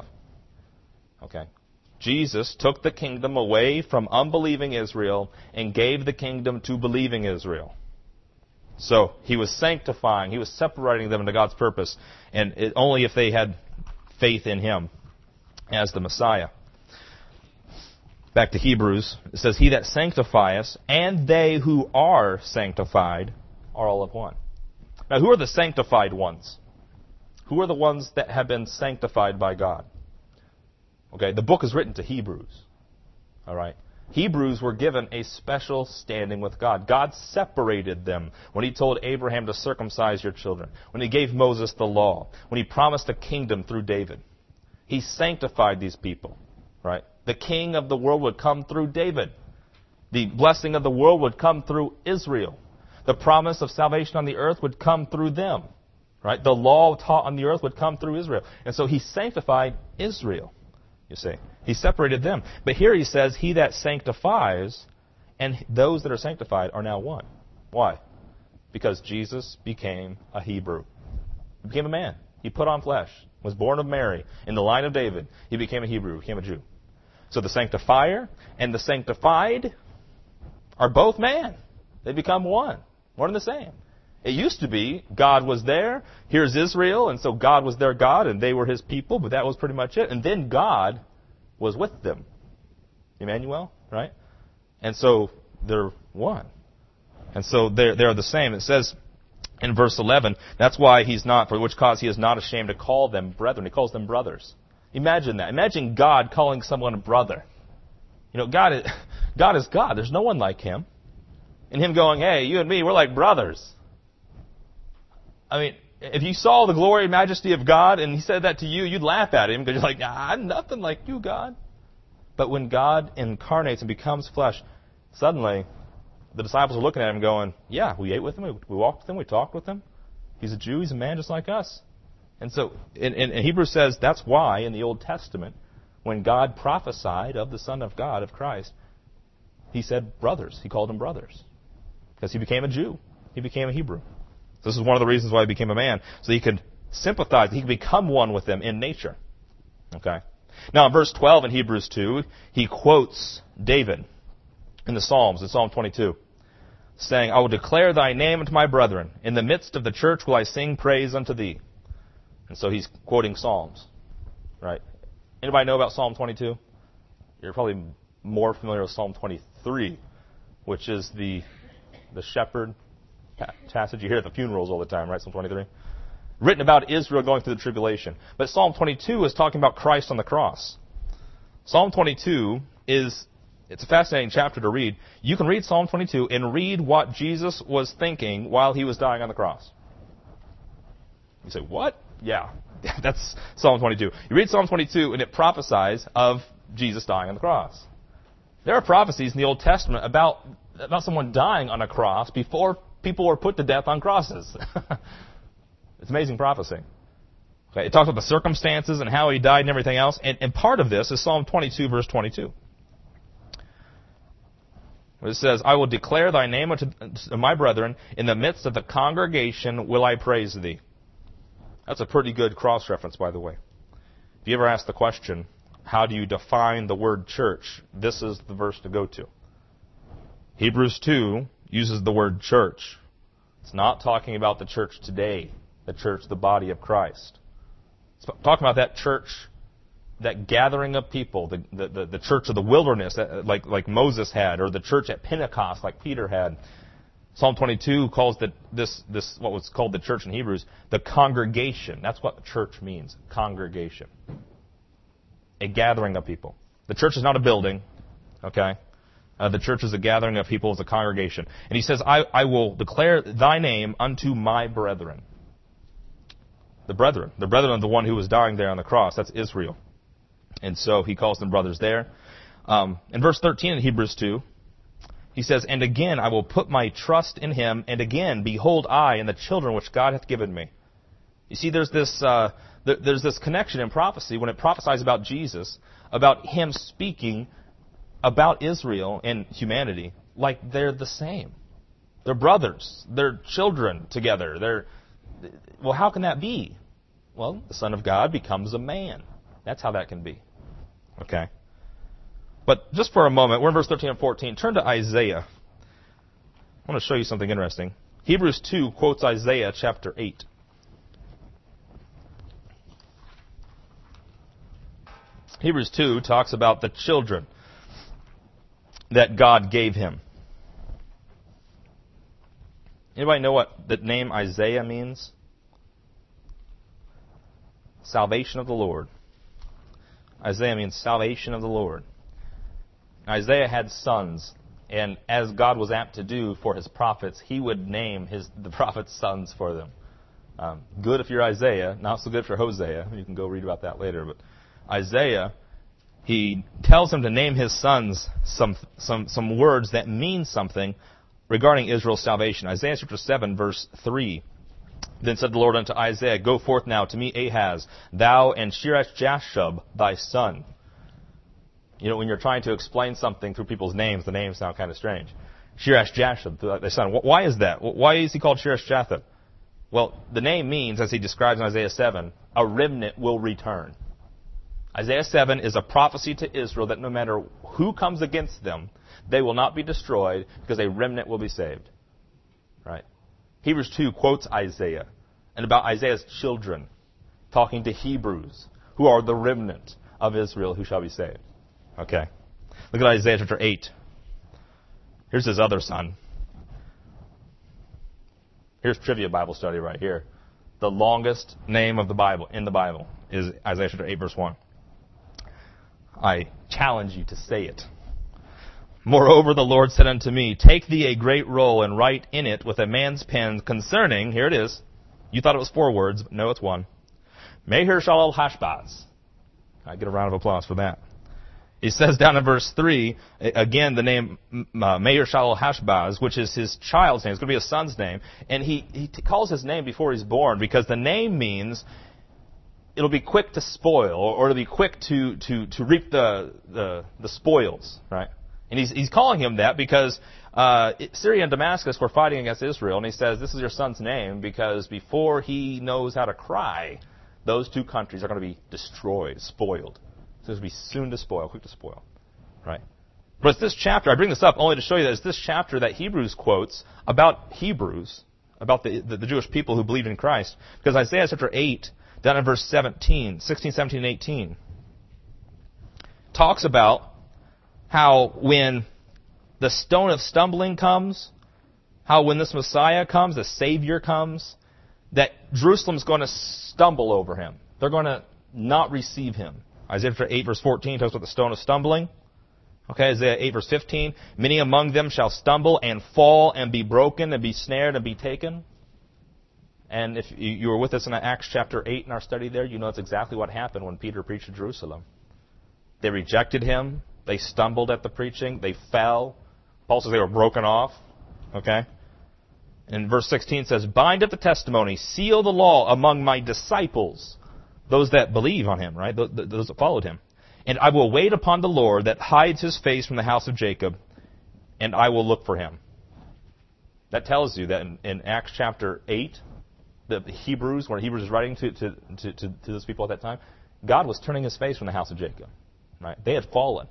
Okay. Jesus took the kingdom away from unbelieving Israel and gave the kingdom to believing Israel. So he was sanctifying, he was separating them into God's purpose, and it, only if they had faith in him as the Messiah. Back to Hebrews, it says, he that sanctifieth and they who are sanctified are all of one. Now, who are the sanctified ones? Who are the ones that have been sanctified by God? Okay, the book is written to Hebrews. All right. Hebrews were given a special standing with God. God separated them when he told Abraham to circumcise your children, when he gave Moses the law, when he promised a kingdom through David. He sanctified these people, right? The king of the world would come through David. The blessing of the world would come through Israel. The promise of salvation on the earth would come through them, right? The law taught on the earth would come through Israel. And so he sanctified Israel. You see, he separated them. But here he says, he that sanctifies, and those that are sanctified are now one. Why? Because Jesus became a Hebrew. He became a man. He put on flesh, was born of Mary, in the line of David. He became a Hebrew, became a Jew. So the sanctifier and the sanctified are both man. They become one, one and the same. It used to be God was there, here's Israel, and so God was their God, and they were his people, but that was pretty much it. And then God was with them. Emmanuel, right? And so they're one. And so they're, they're the same. It says in verse eleven, that's why he's not, for which cause he is not ashamed to call them brethren. He calls them brothers. Imagine that. Imagine God calling someone a brother. You know, God is, God is God. There's no one like him. And him going, hey, you and me, we're like brothers. I mean, if you saw the glory and majesty of God and he said that to you, you'd laugh at him because you're like, ah, I'm nothing like you, God. But when God incarnates and becomes flesh, suddenly the disciples are looking at him going, yeah, we ate with him, we walked with him, we talked with him. He's a Jew, he's a man just like us. And so, in, in, in Hebrews says that's why in the Old Testament, when God prophesied of the Son of God, of Christ, he said brothers. He called them brothers. Because he became a Jew. He became a Hebrew. This is one of the reasons why he became a man, so he could sympathize, he could become one with them in nature. Okay. Now in verse twelve in Hebrews two, he quotes David in the Psalms, in Psalm twenty-two, saying, I will declare thy name unto my brethren. In the midst of the church will I sing praise unto thee. And so he's quoting Psalms. Right? Anybody know about Psalm twenty-two? You're probably more familiar with Psalm twenty-three, which is the the shepherd passage. You hear at the funerals all the time, right? Psalm twenty-three. Written about Israel going through the tribulation. But Psalm twenty-two is talking about Christ on the cross. Psalm twenty-two is, it's a fascinating chapter to read. You can read Psalm twenty-two and read what Jesus was thinking while he was dying on the cross. You say, what? Yeah, that's Psalm twenty-two. You read Psalm twenty-two and it prophesies of Jesus dying on the cross. There are prophecies in the Old Testament about, about someone dying on a cross before people were put to death on crosses. It's amazing prophecy. Okay, it talks about the circumstances and how he died and everything else. And, and part of this is Psalm twenty-two, verse twenty-two. It says, I will declare thy name unto my brethren. In the midst of the congregation will I praise thee. That's a pretty good cross-reference, by the way. If you ever ask the question, how do you define the word church? This is the verse to go to. Hebrews two uses the word church. It's not talking about the church today, the church, the body of Christ. It's talking about that church, that gathering of people, the, the, the, the church of the wilderness, like, like Moses had, or the church at Pentecost, like Peter had. Psalm twenty-two calls the, this, this, what was called the church in Hebrews, the congregation. That's what church means, congregation. A gathering of people. The church is not a building, okay? Uh, the church is a gathering of people as a congregation. And he says, I, I will declare thy name unto my brethren. The brethren. The brethren of the one who was dying there on the cross. That's Israel. And so he calls them brothers there. Um, in verse thirteen in Hebrews two, he says, and again I will put my trust in him, and again, behold, I and the children which God hath given me. You see, there's this, uh, th- there's this connection in prophecy when it prophesies about Jesus, about him speaking about Israel and humanity like they're the same. They're brothers. They're children together. They're, well, how can that be? Well, the Son of God becomes a man. That's how that can be. Okay. But just for a moment, we're in verse thirteen and fourteen. Turn to Isaiah. I want to show you something interesting. Hebrews two quotes Isaiah chapter eight. Hebrews two talks about the children that God gave him. Anybody know what the name Isaiah means? Salvation of the Lord. Isaiah means salvation of the Lord. Isaiah had sons, and as God was apt to do for his prophets, he would name his the prophets' sons for them. Um, good if you're Isaiah, not so good for Hosea. You can go read about that later. But Isaiah, he tells him to name his sons some some some words that mean something regarding Israel's salvation. Isaiah chapter seven, verse three. Then said the Lord unto Isaiah, Go forth now to meet Ahaz, thou and Sheresh-Jashub, thy son. You know, when you're trying to explain something through people's names, the names sound kind of strange. Sheresh-Jashub, thy son. Why is that? Why is he called Sheresh-Jashub? Well, the name means, as he describes in Isaiah seven, a remnant will return. Isaiah seven is a prophecy to Israel that no matter who comes against them, they will not be destroyed because a remnant will be saved. Right? Hebrews two quotes Isaiah and about Isaiah's children talking to Hebrews who are the remnant of Israel who shall be saved. Okay. Look at Isaiah chapter eight. Here's his other son. Here's trivia Bible study right here. The longest name of the Bible, in the Bible, is Isaiah chapter eight, verse one. I challenge you to say it. Moreover, the Lord said unto me, Take thee a great roll and write in it with a man's pen concerning, here it is. You thought it was four words, but no, it's one. Maher-shalal-Hashbaz. I get a round of applause for that. He says down in verse three, again, the name uh, Maher-shalal-Hashbaz, which is his child's name. It's going to be his son's name. And he, he calls his name before he's born because the name means it'll be quick to spoil, or, or it'll be quick to, to, to reap the, the, the spoils, right? And he's, he's calling him that because uh, Syria and Damascus were fighting against Israel. And he says, this is your son's name because before he knows how to cry, those two countries are going to be destroyed, spoiled. So it's going to be soon to spoil, quick to spoil. Right? But it's this chapter, I bring this up only to show you that it's this chapter that Hebrews quotes about Hebrews, about the, the, the Jewish people who believed in Christ. Because Isaiah chapter eight, down in verse seventeen, sixteen, seventeen, and eighteen, talks about how when the stone of stumbling comes, how when this Messiah comes, the Savior comes, that Jerusalem's going to stumble over him. They're going to not receive him. Isaiah eight verse fourteen talks about the stone of stumbling. Okay, Isaiah eight verse fifteen, Many among them shall stumble and fall and be broken and be snared and be taken. And if you were with us in Acts chapter eight in our study there, you know it's exactly what happened when Peter preached to Jerusalem. They rejected him. They stumbled at the preaching. They fell. Paul says they were broken off. Okay? And verse sixteen says, Bind up the testimony, seal the law among my disciples, those that believe on him, right? Those that followed him. And I will wait upon the Lord that hides his face from the house of Jacob, and I will look for him. That tells you that in, in Acts chapter eight, the Hebrews, when Hebrews is writing to, to, to, to, to those people at that time, God was turning his face from the house of Jacob. Right? They had fallen.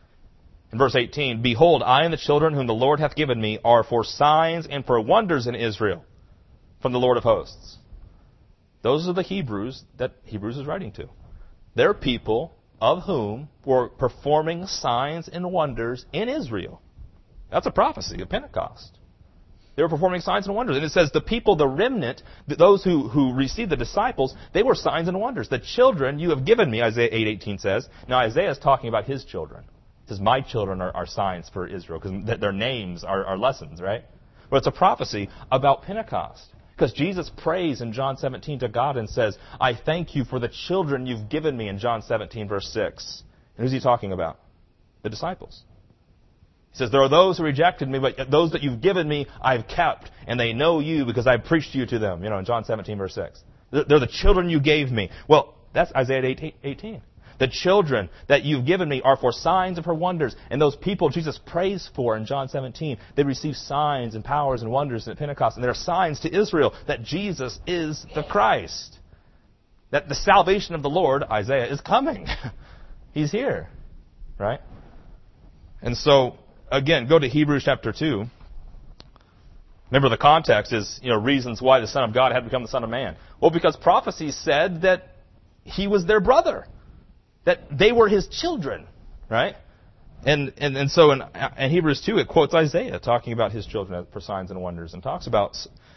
In verse eighteen, Behold, I and the children whom the Lord hath given me are for signs and for wonders in Israel from the Lord of hosts. Those are the Hebrews that Hebrews is writing to. They're people of whom were performing signs and wonders in Israel. That's a prophecy of Pentecost. They were performing signs and wonders. And it says the people, the remnant, those who, who received the disciples, they were signs and wonders. The children you have given me, Isaiah eight eighteen says. Now Isaiah is talking about his children. He says, my children are, are signs for Israel, because their names are, are lessons, right? But it's a prophecy about Pentecost. Because Jesus prays in John seventeen to God and says, I thank you for the children you've given me in John seventeen, verse six. And who's he talking about? The disciples. He says, there are those who rejected me, but those that you've given me, I've kept. And they know you because I've preached you to them. You know, in John seventeen, verse six. They're the children you gave me. Well, that's Isaiah eight eighteen. The children that you've given me are for signs and for wonders. And those people Jesus prays for in John seventeen, they receive signs and powers and wonders at Pentecost. And they're signs to Israel that Jesus is the Christ. That the salvation of the Lord, Isaiah, is coming. He's here. Right? And so, again, go to Hebrews chapter two. Remember, the context is, you know, reasons why the Son of God had become the Son of Man. Well, because prophecy said that he was their brother, that they were his children, right? And and, and so in, in Hebrews two, it quotes Isaiah talking about his children for signs and wonders, and talks about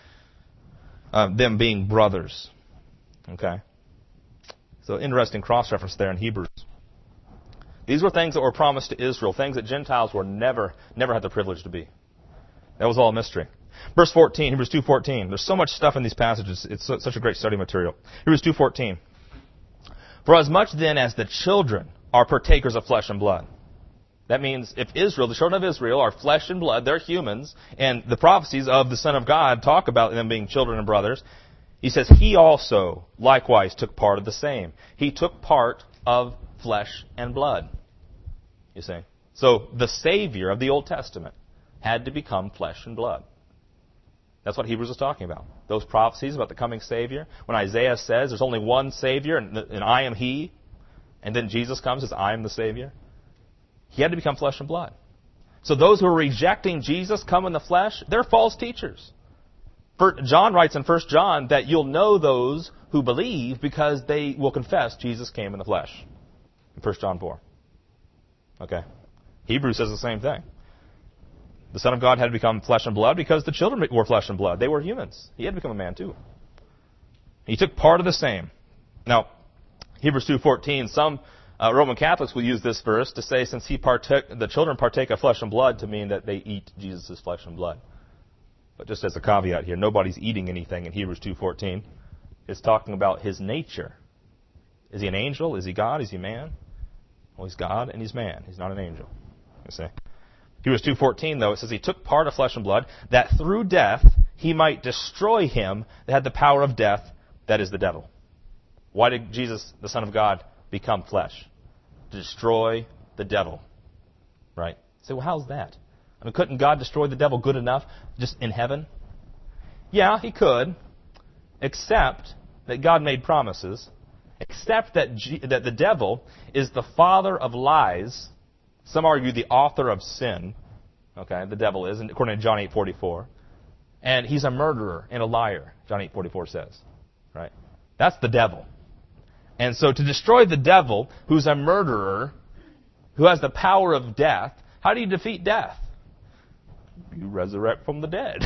uh, them being brothers. Okay? So interesting cross-reference there in Hebrews. These were things that were promised to Israel, things that Gentiles were never, never had the privilege to be. That was all a mystery. Verse fourteen, Hebrews two fourteen. There's so much stuff in these passages. It's such a great study material. Hebrews two fourteen. For as much then as the children are partakers of flesh and blood. That means if Israel, the children of Israel, are flesh and blood, they're humans, and the prophecies of the Son of God talk about them being children and brothers, he says, he also likewise took part of the same. He took part of flesh and blood. You see? So the Savior of the Old Testament had to become flesh and blood. That's what Hebrews is talking about. Those prophecies about the coming Savior. When Isaiah says there's only one Savior and, and I am He, and then Jesus comes and says, I am the Savior. He had to become flesh and blood. So those who are rejecting Jesus come in the flesh, they're false teachers. For John writes in First John that you'll know those who believe because they will confess Jesus came in the flesh. In First John four. Okay. Hebrews says the same thing. The Son of God had to become flesh and blood because the children were flesh and blood. They were humans. He had to become a man too. He took part of the same. Now, Hebrews two fourteen, some uh, Roman Catholics will use this verse to say since he partook, the children partake of flesh and blood to mean that they eat Jesus' flesh and blood. But just as a caveat here, nobody's eating anything in Hebrews two fourteen. It's talking about his nature. Is he an angel? Is he God? Is he man? Well, he's God and he's man. He's not an angel. You see. Hebrews two fourteen, though, it says he took part of flesh and blood, that through death he might destroy him that had the power of death, that is the devil. Why did Jesus, the Son of God, become flesh? To destroy the devil. Right? You say, well, how's that? I mean, couldn't God destroy the devil good enough just in heaven? Yeah, he could, except that God made promises, except that G- that the devil is the father of lies. Some argue the author of sin. Okay, the devil is, according to John eight forty-four. And he's a murderer and a liar, John eight forty-four says. Right? That's the devil. And so to destroy the devil, who's a murderer, who has the power of death, how do you defeat death? You resurrect from the dead.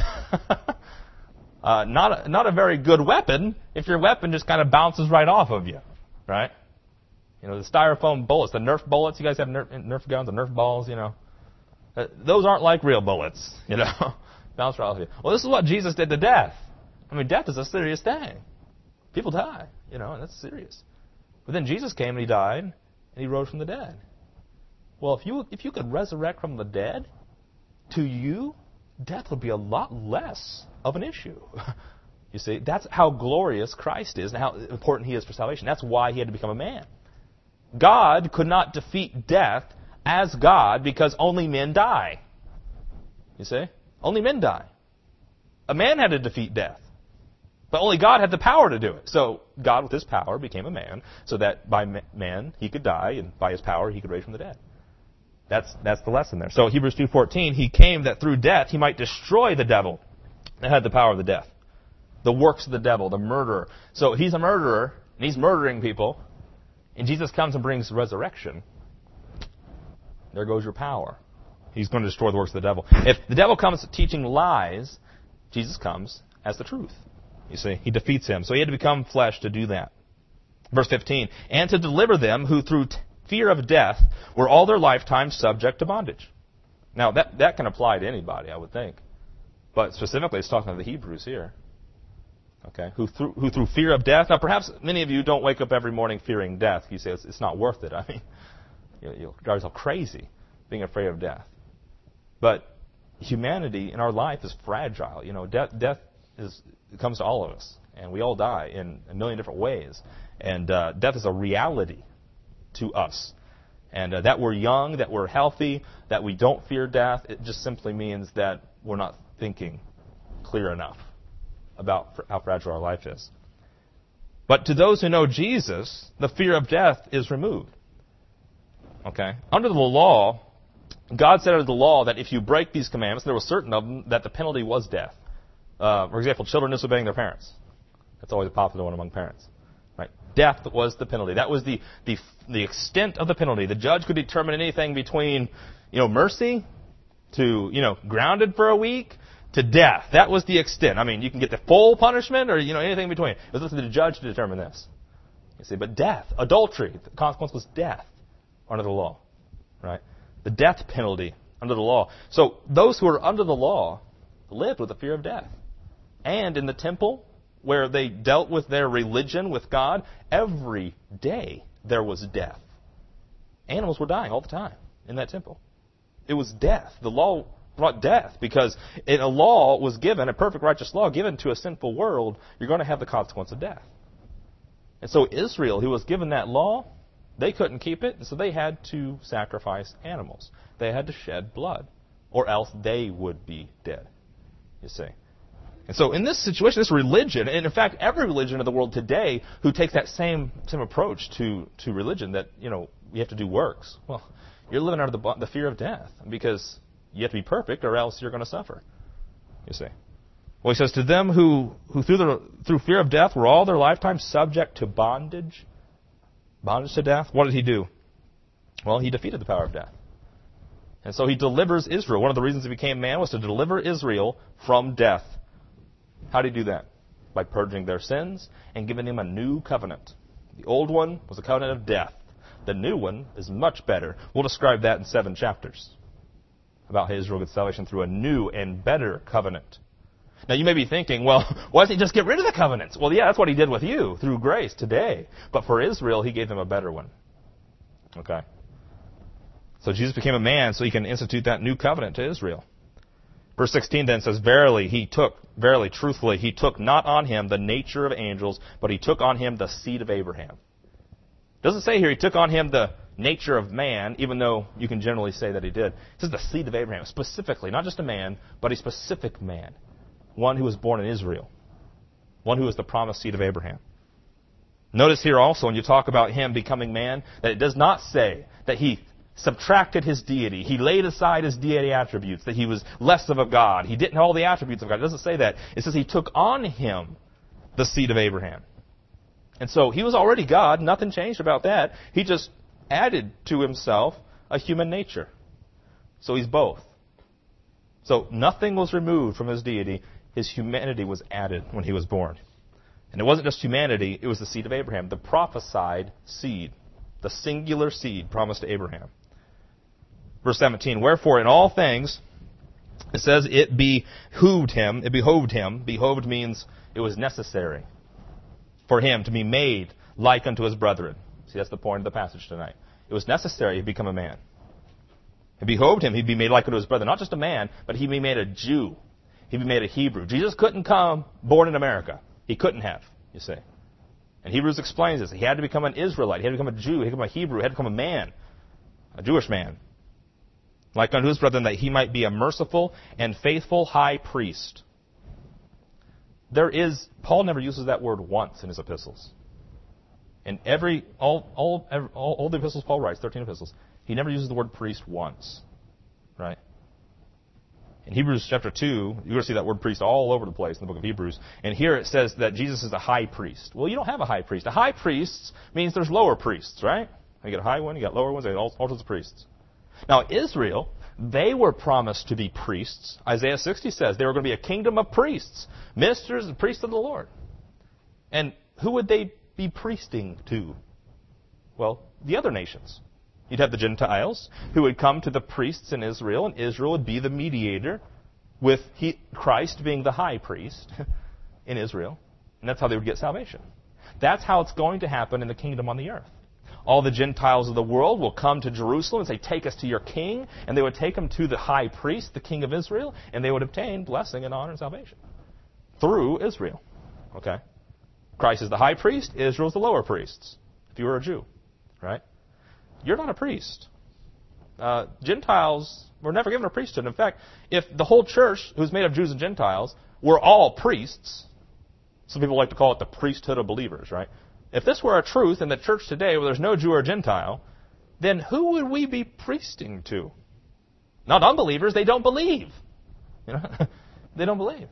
uh, not a, not a very good weapon if your weapon just kind of bounces right off of you, right? You know, the styrofoam bullets, the Nerf bullets. You guys have Nerf, Nerf guns, the Nerf balls, you know. Uh, those aren't like real bullets, you know. Bounce right off of you. Well, this is what Jesus did to death. I mean, death is a serious thing. People die, you know, and that's serious. But then Jesus came and he died and he rose from the dead. Well, if you if you could resurrect from the dead, to you, death would be a lot less of an issue. You see, that's how glorious Christ is and how important he is for salvation. That's why he had to become a man. God could not defeat death as God because only men die. You see? Only men die. A man had to defeat death. But only God had the power to do it. So God, with his power, became a man so that by man he could die and by his power he could raise from the dead. That's that's the lesson there. So Hebrews two fourteen, he came that through death he might destroy the devil that had the power of the death. The works of the devil, the murderer. So he's a murderer and he's murdering people. And Jesus comes and brings resurrection. There goes your power. He's going to destroy the works of the devil. If the devil comes teaching lies, Jesus comes as the truth. You see, he defeats him. So he had to become flesh to do that. Verse fifteen, and to deliver them who through t- fear of death were all their lifetime subject to bondage. Now, that, that can apply to anybody, I would think. But specifically, it's talking to the Hebrews here. Okay, who through, who through fear of death. Now, perhaps many of you don't wake up every morning fearing death. You say, it's, it's not worth it. I mean, you'll, you'll drive yourself crazy being afraid of death. But humanity in our life is fragile. You know, death, death is, it comes to all of us. And we all die in a million different ways. And uh, death is a reality to us. And uh, that we're young, that we're healthy, that we don't fear death, it just simply means that we're not thinking clear enough about fr- how fragile our life is. But to those who know Jesus, the fear of death is removed. Okay? Under the law, God said under the law that if you break these commandments, there were certain of them that the penalty was death. Uh, for example, children disobeying their parents. That's always a popular one among parents. Right? Death was the penalty. That was the, the, the extent of the penalty. The judge could determine anything between, you know, mercy to, you know, grounded for a week to death. That was the extent. I mean, you can get the full punishment or, you know, anything in between. It was up to the judge to determine this. You see, but death, adultery, the consequence was death under the law. Right? The death penalty under the law. So those who were under the law lived with the fear of death. And in the temple, where they dealt with their religion with God, every day there was death. Animals were dying all the time in that temple. It was death. The law brought death because a law was given, a perfect righteous law given to a sinful world, you're going to have the consequence of death. And so Israel, who was given that law, they couldn't keep it, and so they had to sacrifice animals. They had to shed blood, or else they would be dead, you see. And so in this situation, this religion, and in fact every religion of the world today who takes that same same approach to, to religion, that, you know, you have to do works, well, you're living under the, the fear of death because you have to be perfect or else you're going to suffer, you see. Well, he says, to them who, who through, the, through fear of death were all their lifetime subject to bondage, bondage to death, what did he do? Well, he defeated the power of death. And so he delivers Israel. One of the reasons he became man was to deliver Israel from death. How did he do that? By purging their sins and giving them a new covenant. The old one was a covenant of death. The new one is much better. We'll describe that in seven chapters about how Israel gets salvation through a new and better covenant. Now you may be thinking, well, why doesn't he just get rid of the covenants? Well, yeah, that's what he did with you through grace today. But for Israel, he gave them a better one. Okay? So Jesus became a man so he can institute that new covenant to Israel. Verse sixteen then says, Verily, he took, verily, truthfully, he took not on him the nature of angels, but he took on him the seed of Abraham. It doesn't say here he took on him the nature of man, even though you can generally say that he did. It says the seed of Abraham, specifically, not just a man, but a specific man. One who was born in Israel. One who is the promised seed of Abraham. Notice here also, when you talk about him becoming man, that it does not say that he subtracted his deity. He laid aside his deity attributes, that he was less of a God. He didn't have all the attributes of God. It doesn't say that. It says he took on him the seed of Abraham. And so he was already God. Nothing changed about that. He just added to himself a human nature. So he's both. So nothing was removed from his deity. His humanity was added when he was born. And it wasn't just humanity, it was the seed of Abraham, the prophesied seed, the singular seed promised to Abraham. Verse seventeen, Wherefore in all things, it says it behooved him, it behoved him, behoved means it was necessary for him to be made like unto his brethren. See, that's the point of the passage tonight. It was necessary to become a man. It behoved him, he'd be made like unto his brethren. Not just a man, but he'd be made a Jew. He'd be made a Hebrew. Jesus couldn't come born in America. He couldn't have, you see. And Hebrews explains this. He had to become an Israelite. He had to become a Jew. He had to become a Hebrew. He had to become a man, a Jewish man. Like unto his brethren, that he might be a merciful and faithful high priest. There is, Paul never uses that word once in his epistles. In every, all, all, all, all the epistles Paul writes, thirteen epistles, he never uses the word priest once. Right? In Hebrews chapter two, you're going to see that word priest all over the place in the book of Hebrews. And here it says that Jesus is a high priest. Well, you don't have a high priest. A high priest means there's lower priests, right? You got a high one, you got lower ones, you got all, all sorts of priests. Now, Israel, they were promised to be priests. Isaiah sixty says they were going to be a kingdom of priests, ministers and priests of the Lord. And who would they be priesting to? Well, the other nations. You'd have the Gentiles who would come to the priests in Israel, and Israel would be the mediator with he, Christ being the high priest in Israel. And that's how they would get salvation. That's how it's going to happen in the kingdom on the earth. All the Gentiles of the world will come to Jerusalem and say, take us to your king. And they would take them to the high priest, the king of Israel, and they would obtain blessing and honor and salvation through Israel. Okay? Christ is the high priest, Israel is the lower priests, if you were a Jew. Right? You're not a priest. Uh, Gentiles were never given a priesthood. In fact, if the whole church, who's made of Jews and Gentiles, were all priests, some people like to call it the priesthood of believers, right? If this were a truth in the church today where there's no Jew or Gentile, then who would we be priesting to? Not unbelievers, they don't believe. You know? They don't believe.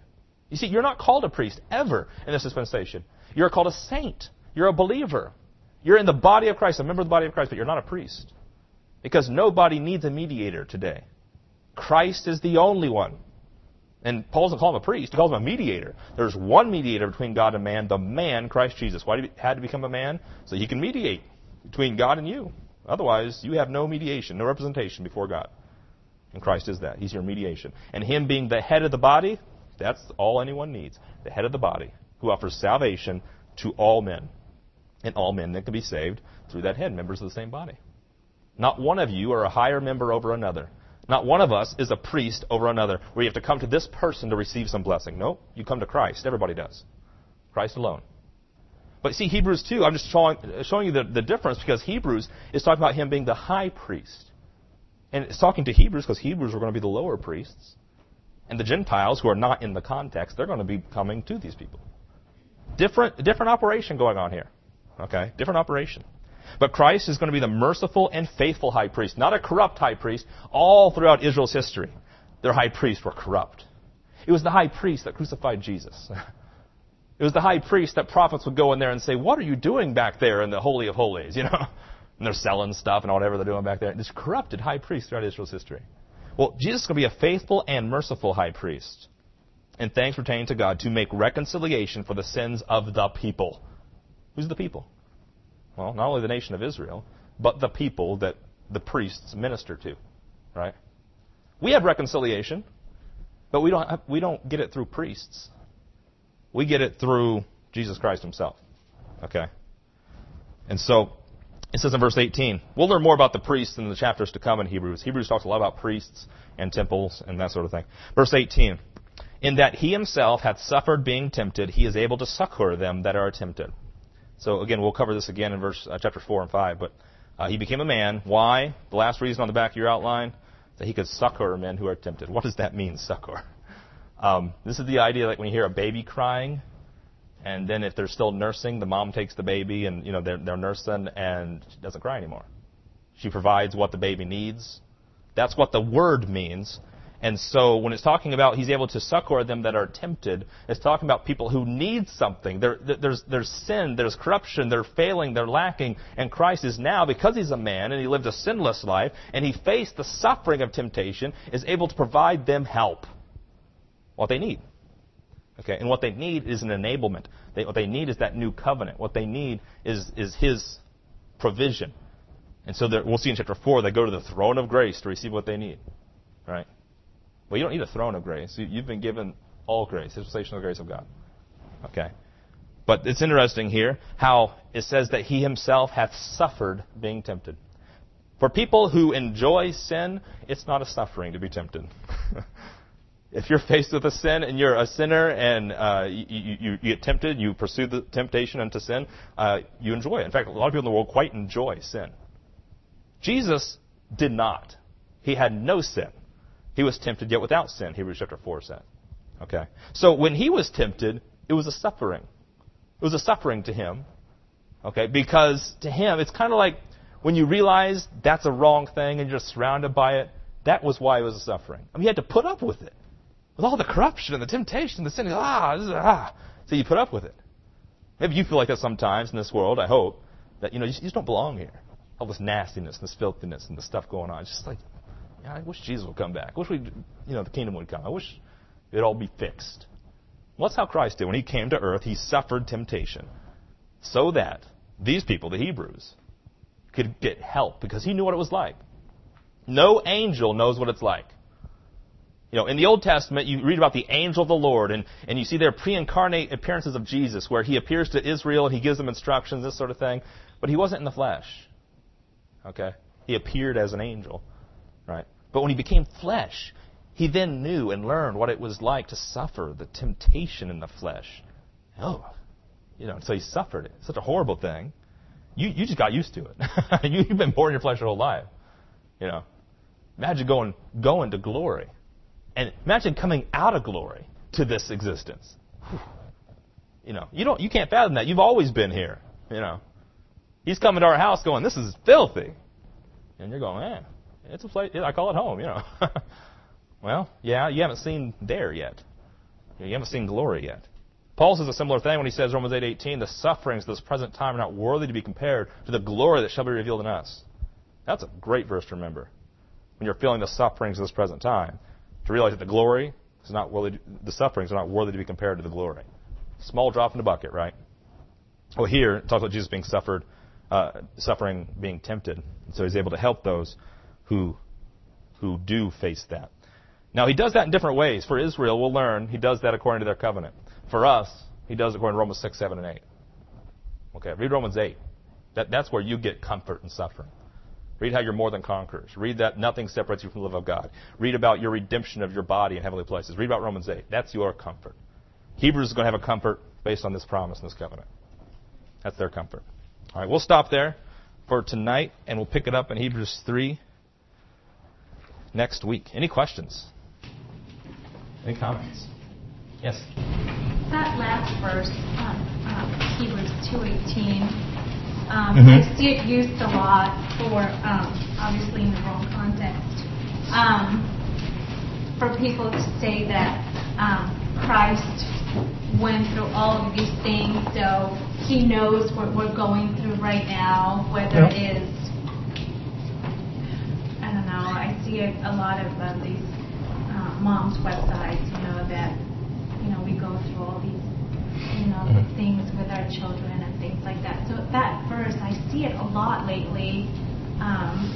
You see, you're not called a priest ever in this dispensation. You're called a saint. You're a believer. You're in the body of Christ, a member of the body of Christ, but you're not a priest. Because nobody needs a mediator today. Christ is the only one. And Paul doesn't call him a priest, he calls him a mediator. There's one mediator between God and man, the man, Christ Jesus. Why did he had to become a man? So he can mediate between God and you. Otherwise, you have no mediation, no representation before God. And Christ is that. He's your mediation. And him being the head of the body, that's all anyone needs. The head of the body, who offers salvation to all men. And all men that can be saved through that head, members of the same body. Not one of you are a higher member over another. Not one of us is a priest over another, where you have to come to this person to receive some blessing. No, you come to Christ. Everybody does. Christ alone. But see, Hebrews two, I'm just showing, showing you the, the difference, because Hebrews is talking about him being the high priest. And it's talking to Hebrews because Hebrews are going to be the lower priests. And the Gentiles, who are not in the context, they're going to be coming to these people. Different, different operation going on here. Okay? Different operation. But Christ is going to be the merciful and faithful high priest, not a corrupt high priest. All throughout Israel's history, their high priests were corrupt. It was the high priest that crucified Jesus. It was the high priest that prophets would go in there and say, what are you doing back there in the Holy of Holies? You know, and they're selling stuff and whatever they're doing back there. This corrupted high priest throughout Israel's history. Well, Jesus is going to be a faithful and merciful high priest. And thanks pertaining to God to make reconciliation for the sins of the people. Who's the people? Well, not only the nation of Israel, but the people that the priests minister to, right? We have reconciliation, but we don't have, we don't get it through priests. We get it through Jesus Christ himself, okay? And so it says in verse eighteen, we'll learn more about the priests in the chapters to come in Hebrews. Hebrews talks a lot about priests and temples and that sort of thing. Verse eighteen, in that he himself hath suffered being tempted, he is able to succor them that are tempted. So again, we'll cover this again in verse uh, chapter four and five. But uh, he became a man. Why? The last reason on the back of your outline, that he could succor men who are tempted. What does that mean, succor? Um, this is the idea, like when you hear a baby crying, and then if they're still nursing, the mom takes the baby, and you know they're, they're nursing, and she doesn't cry anymore. She provides what the baby needs. That's what the word means. And so when it's talking about he's able to succor them that are tempted, it's talking about people who need something. There, there's, there's sin, there's corruption, they're failing, they're lacking. And Christ is now, because he's a man and he lived a sinless life, and he faced the suffering of temptation, is able to provide them help. What they need. Okay, and what they need is an enablement. They, what they need is that new covenant. What they need is, is his provision. And so we'll see in chapter four, they go to the throne of grace to receive what they need. Right? Well, you don't need a throne of grace. You've been given all grace, dispensation of the grace of God. Okay. But it's interesting here how it says that he himself hath suffered being tempted. For people who enjoy sin, it's not a suffering to be tempted. If you're faced with a sin and you're a sinner and uh, you, you, you get tempted, you pursue the temptation into sin, uh, you enjoy it. In fact, a lot of people in the world quite enjoy sin. Jesus did not. He had no sin. He was tempted yet without sin, Hebrews chapter four said. Okay. So when he was tempted, it was a suffering. It was a suffering to him. Okay. Because to him, it's kind of like when you realize that's a wrong thing and you're surrounded by it, that was why it was a suffering. I mean, he had to put up with it. With all the corruption and the temptation, the sin, ah, this is, ah. So you put up with it. Maybe you feel like that sometimes in this world, I hope, that, you know, you just, you just don't belong here. All this nastiness and this filthiness and the stuff going on. It's just like, yeah, I wish Jesus would come back. I wish we, you know, the kingdom would come. I wish it'd all be fixed. Well, that's how Christ did. When he came to earth, he suffered temptation so that these people, the Hebrews, could get help because he knew what it was like. No angel knows what it's like. You know, in the Old Testament, you read about the angel of the Lord, and, and you see their pre-incarnate appearances of Jesus, where he appears to Israel and he gives them instructions, this sort of thing. But he wasn't in the flesh. Okay? He appeared as an angel. Right? But when he became flesh, he then knew and learned what it was like to suffer the temptation in the flesh. Oh, you know, so he suffered it. Such a horrible thing. You you just got used to it. you, you've been born in your flesh your whole life. You know, imagine going going to glory, and imagine coming out of glory to this existence. Whew. You know, you don't you can't fathom that. You've always been here. You know, he's coming to our house going, "This is filthy," and you're going, "Man, it's a place. I call it home." You know. Well, yeah, you haven't seen there yet. You haven't seen glory yet. Paul says a similar thing when he says, Romans eight eighteen, the sufferings of this present time are not worthy to be compared to the glory that shall be revealed in us. That's a great verse to remember. When you're feeling the sufferings of this present time, to realize that the glory is not worthy, the sufferings are not worthy to be compared to the glory. Small drop in the bucket, right? Well, here it talks about Jesus being suffered, uh, suffering, being tempted, so he's able to help those who who do face that. Now, he does that in different ways. For Israel, we'll learn he does that according to their covenant. For us, he does it according to Romans six, seven, and eight. Okay, read Romans eight. That, that's where you get comfort in suffering. Read how you're more than conquerors. Read that nothing separates you from the love of God. Read about your redemption of your body in heavenly places. Read about Romans eight. That's your comfort. Hebrews is going to have a comfort based on this promise and this covenant. That's their comfort. All right, we'll stop there for tonight, and we'll pick it up in Hebrews three next week. Any questions? Any comments? Yes? That last verse, um, um, Hebrews two eighteen, um, Mm-hmm. I see it used a lot for, um, obviously in the wrong context, um, for people to say that um, Christ went through all of these things, so he knows what we're going through right now, whether Yeah. it is, I don't know, I see it a lot of uh, these uh, moms' websites, you know, that, you know, we go through all these, you know, Mhm. things with our children and things like that. So that verse, I see it a lot lately, um,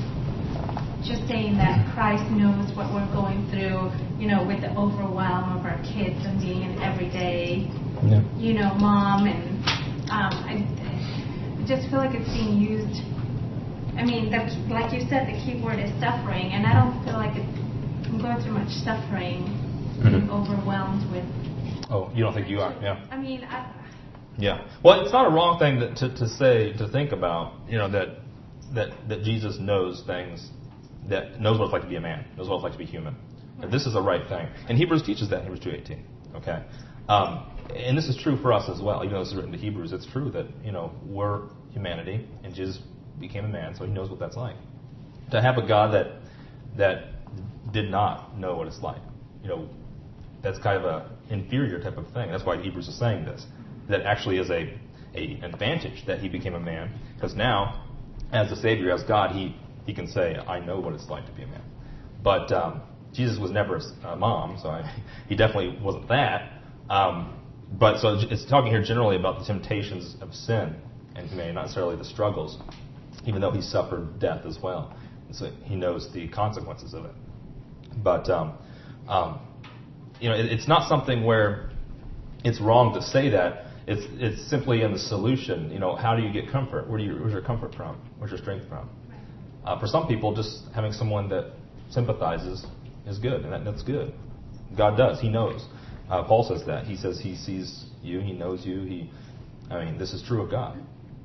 just saying that Christ knows what we're going through, you know, with the overwhelm of our kids and being an everyday, Yeah. you know, mom. And um, I, I just feel like it's being used. I mean, the, like you said, the key word is suffering, and I don't feel like it, I'm going through much suffering, being Mhm. overwhelmed with. Oh, you don't think you are? Yeah. I mean, I, Yeah. Well, it's not a wrong thing to, to, to say, to think about, you know, that, that, that Jesus knows things, that knows what it's like to be a man, knows what it's like to be human. And this is a right thing. And Hebrews teaches that in Hebrews two eighteen. Okay? Um, and this is true for us as well. Even though this is written to Hebrews, it's true that, you know, we're humanity, and Jesus became a man, so he knows what that's like. To have a God that that did not know what it's like, you know, that's kind of a inferior type of thing. That's why Hebrews is saying this. That actually is a, a an advantage that he became a man, because now, as the Savior, as God, he, he can say, I know what it's like to be a man. But um, Jesus was never a mom, so I, he definitely wasn't that. Um, but so it's talking here generally about the temptations of sin and humanity, not necessarily the struggles, even though he suffered death as well. And so he knows the consequences of it. But, um, um, you know, it, it's not something where it's wrong to say that. It's it's simply in the solution. You know, how do you get comfort? Where do you, where's your comfort from? Where's your strength from? Uh, for some people, just having someone that sympathizes is good, and that, that's good. God does. He knows. Uh, Paul says that. He says he sees you. He knows you. He, I mean, this is true of God.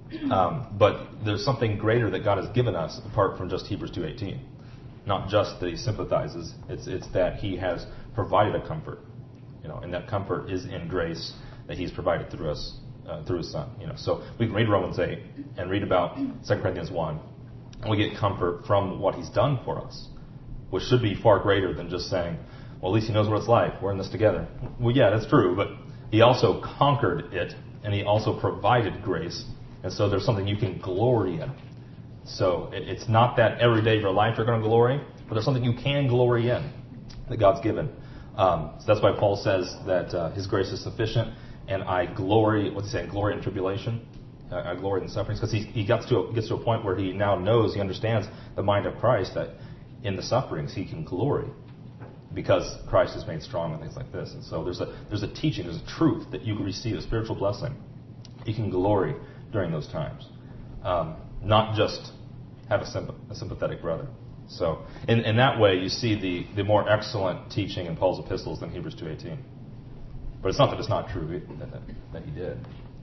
Um, but there's something greater that God has given us apart from just Hebrews two eighteen. Not just that he sympathizes. It's it's that he has provided a comfort. You know, and that comfort is in grace that he's provided through us, uh, through his Son. You know, so we can read Romans eight and read about Second Corinthians one, and we get comfort from what he's done for us, which should be far greater than just saying, well, at least he knows what it's like. We're in this together. Well, yeah, that's true, but he also conquered it, and he also provided grace, and so there's something you can glory in. So it, it's not that every day of your life you're going to glory, but there's something you can glory in that God's given. Um, so that's why Paul says that uh, his grace is sufficient, and I glory, what's he saying, glory in tribulation? Uh, I glory in sufferings, because he, he gets to, a, gets to a point where he now knows, he understands the mind of Christ, that in the sufferings he can glory, because Christ is made strong and things like this. And so there's a there's a teaching, there's a truth that you can receive, a spiritual blessing. You can glory during those times, um, not just have a, sympath- a sympathetic brother. So in, in that way, you see the, the more excellent teaching in Paul's epistles than Hebrews two eighteen. But it's not that it's not true that, that, that he did.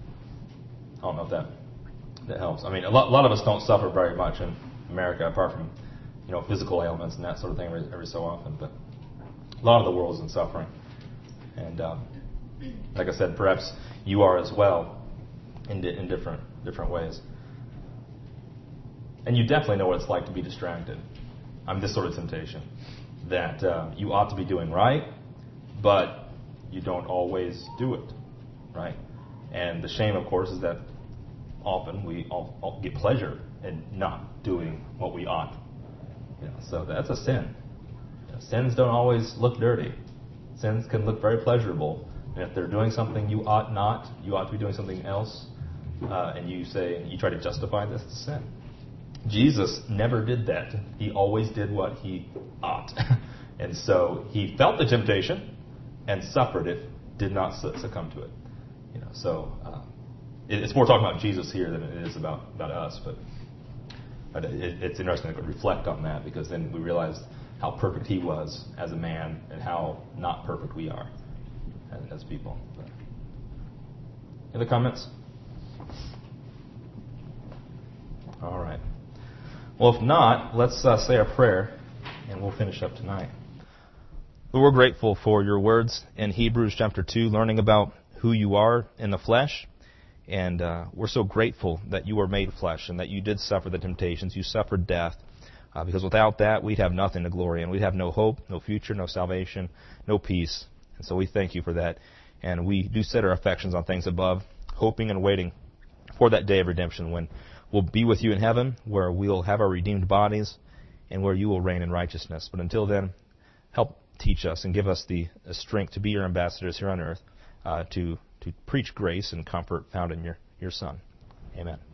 I don't know if that that helps. I mean, a lot, a lot of us don't suffer very much in America, apart from, you know, physical ailments and that sort of thing every, every so often. But a lot of the world is in suffering. And um, like I said, perhaps you are as well in, di- in different different ways. And you definitely know what it's like to be distracted. I'm this sort of temptation. That uh, you ought to be doing right, but you don't always do it, right? And the shame, of course, is that often we all, all get pleasure in not doing what we ought. You know, so that's a sin. You know, sins don't always look dirty. Sins can look very pleasurable. And if they're doing something you ought not, you ought to be doing something else, uh, and you say, you try to justify this, it's sin. Jesus never did that. He always did what he ought. And so he felt the temptation and suffered it, did not succumb to it. You know, so uh, it, it's more talking about Jesus here than it is about, about us. But, but it, it's interesting to reflect on that, because then we realize how perfect he was as a man and how not perfect we are as, as people. But, any other comments? All right. Well, if not, let's uh, say our prayer, and we'll finish up tonight. Lord, we're grateful for your words in Hebrews chapter two, learning about who you are in the flesh. And uh, we're so grateful that you were made flesh and that you did suffer the temptations. You suffered death. Uh, because without that, we'd have nothing to glory in. We'd have no hope, no future, no salvation, no peace. And so we thank you for that. And we do set our affections on things above, hoping and waiting for that day of redemption when we'll be with you in heaven, where we'll have our redeemed bodies and where you will reign in righteousness. But until then, help teach us and give us the strength to be your ambassadors here on earth, uh, to, to preach grace and comfort found in your, your Son. Amen.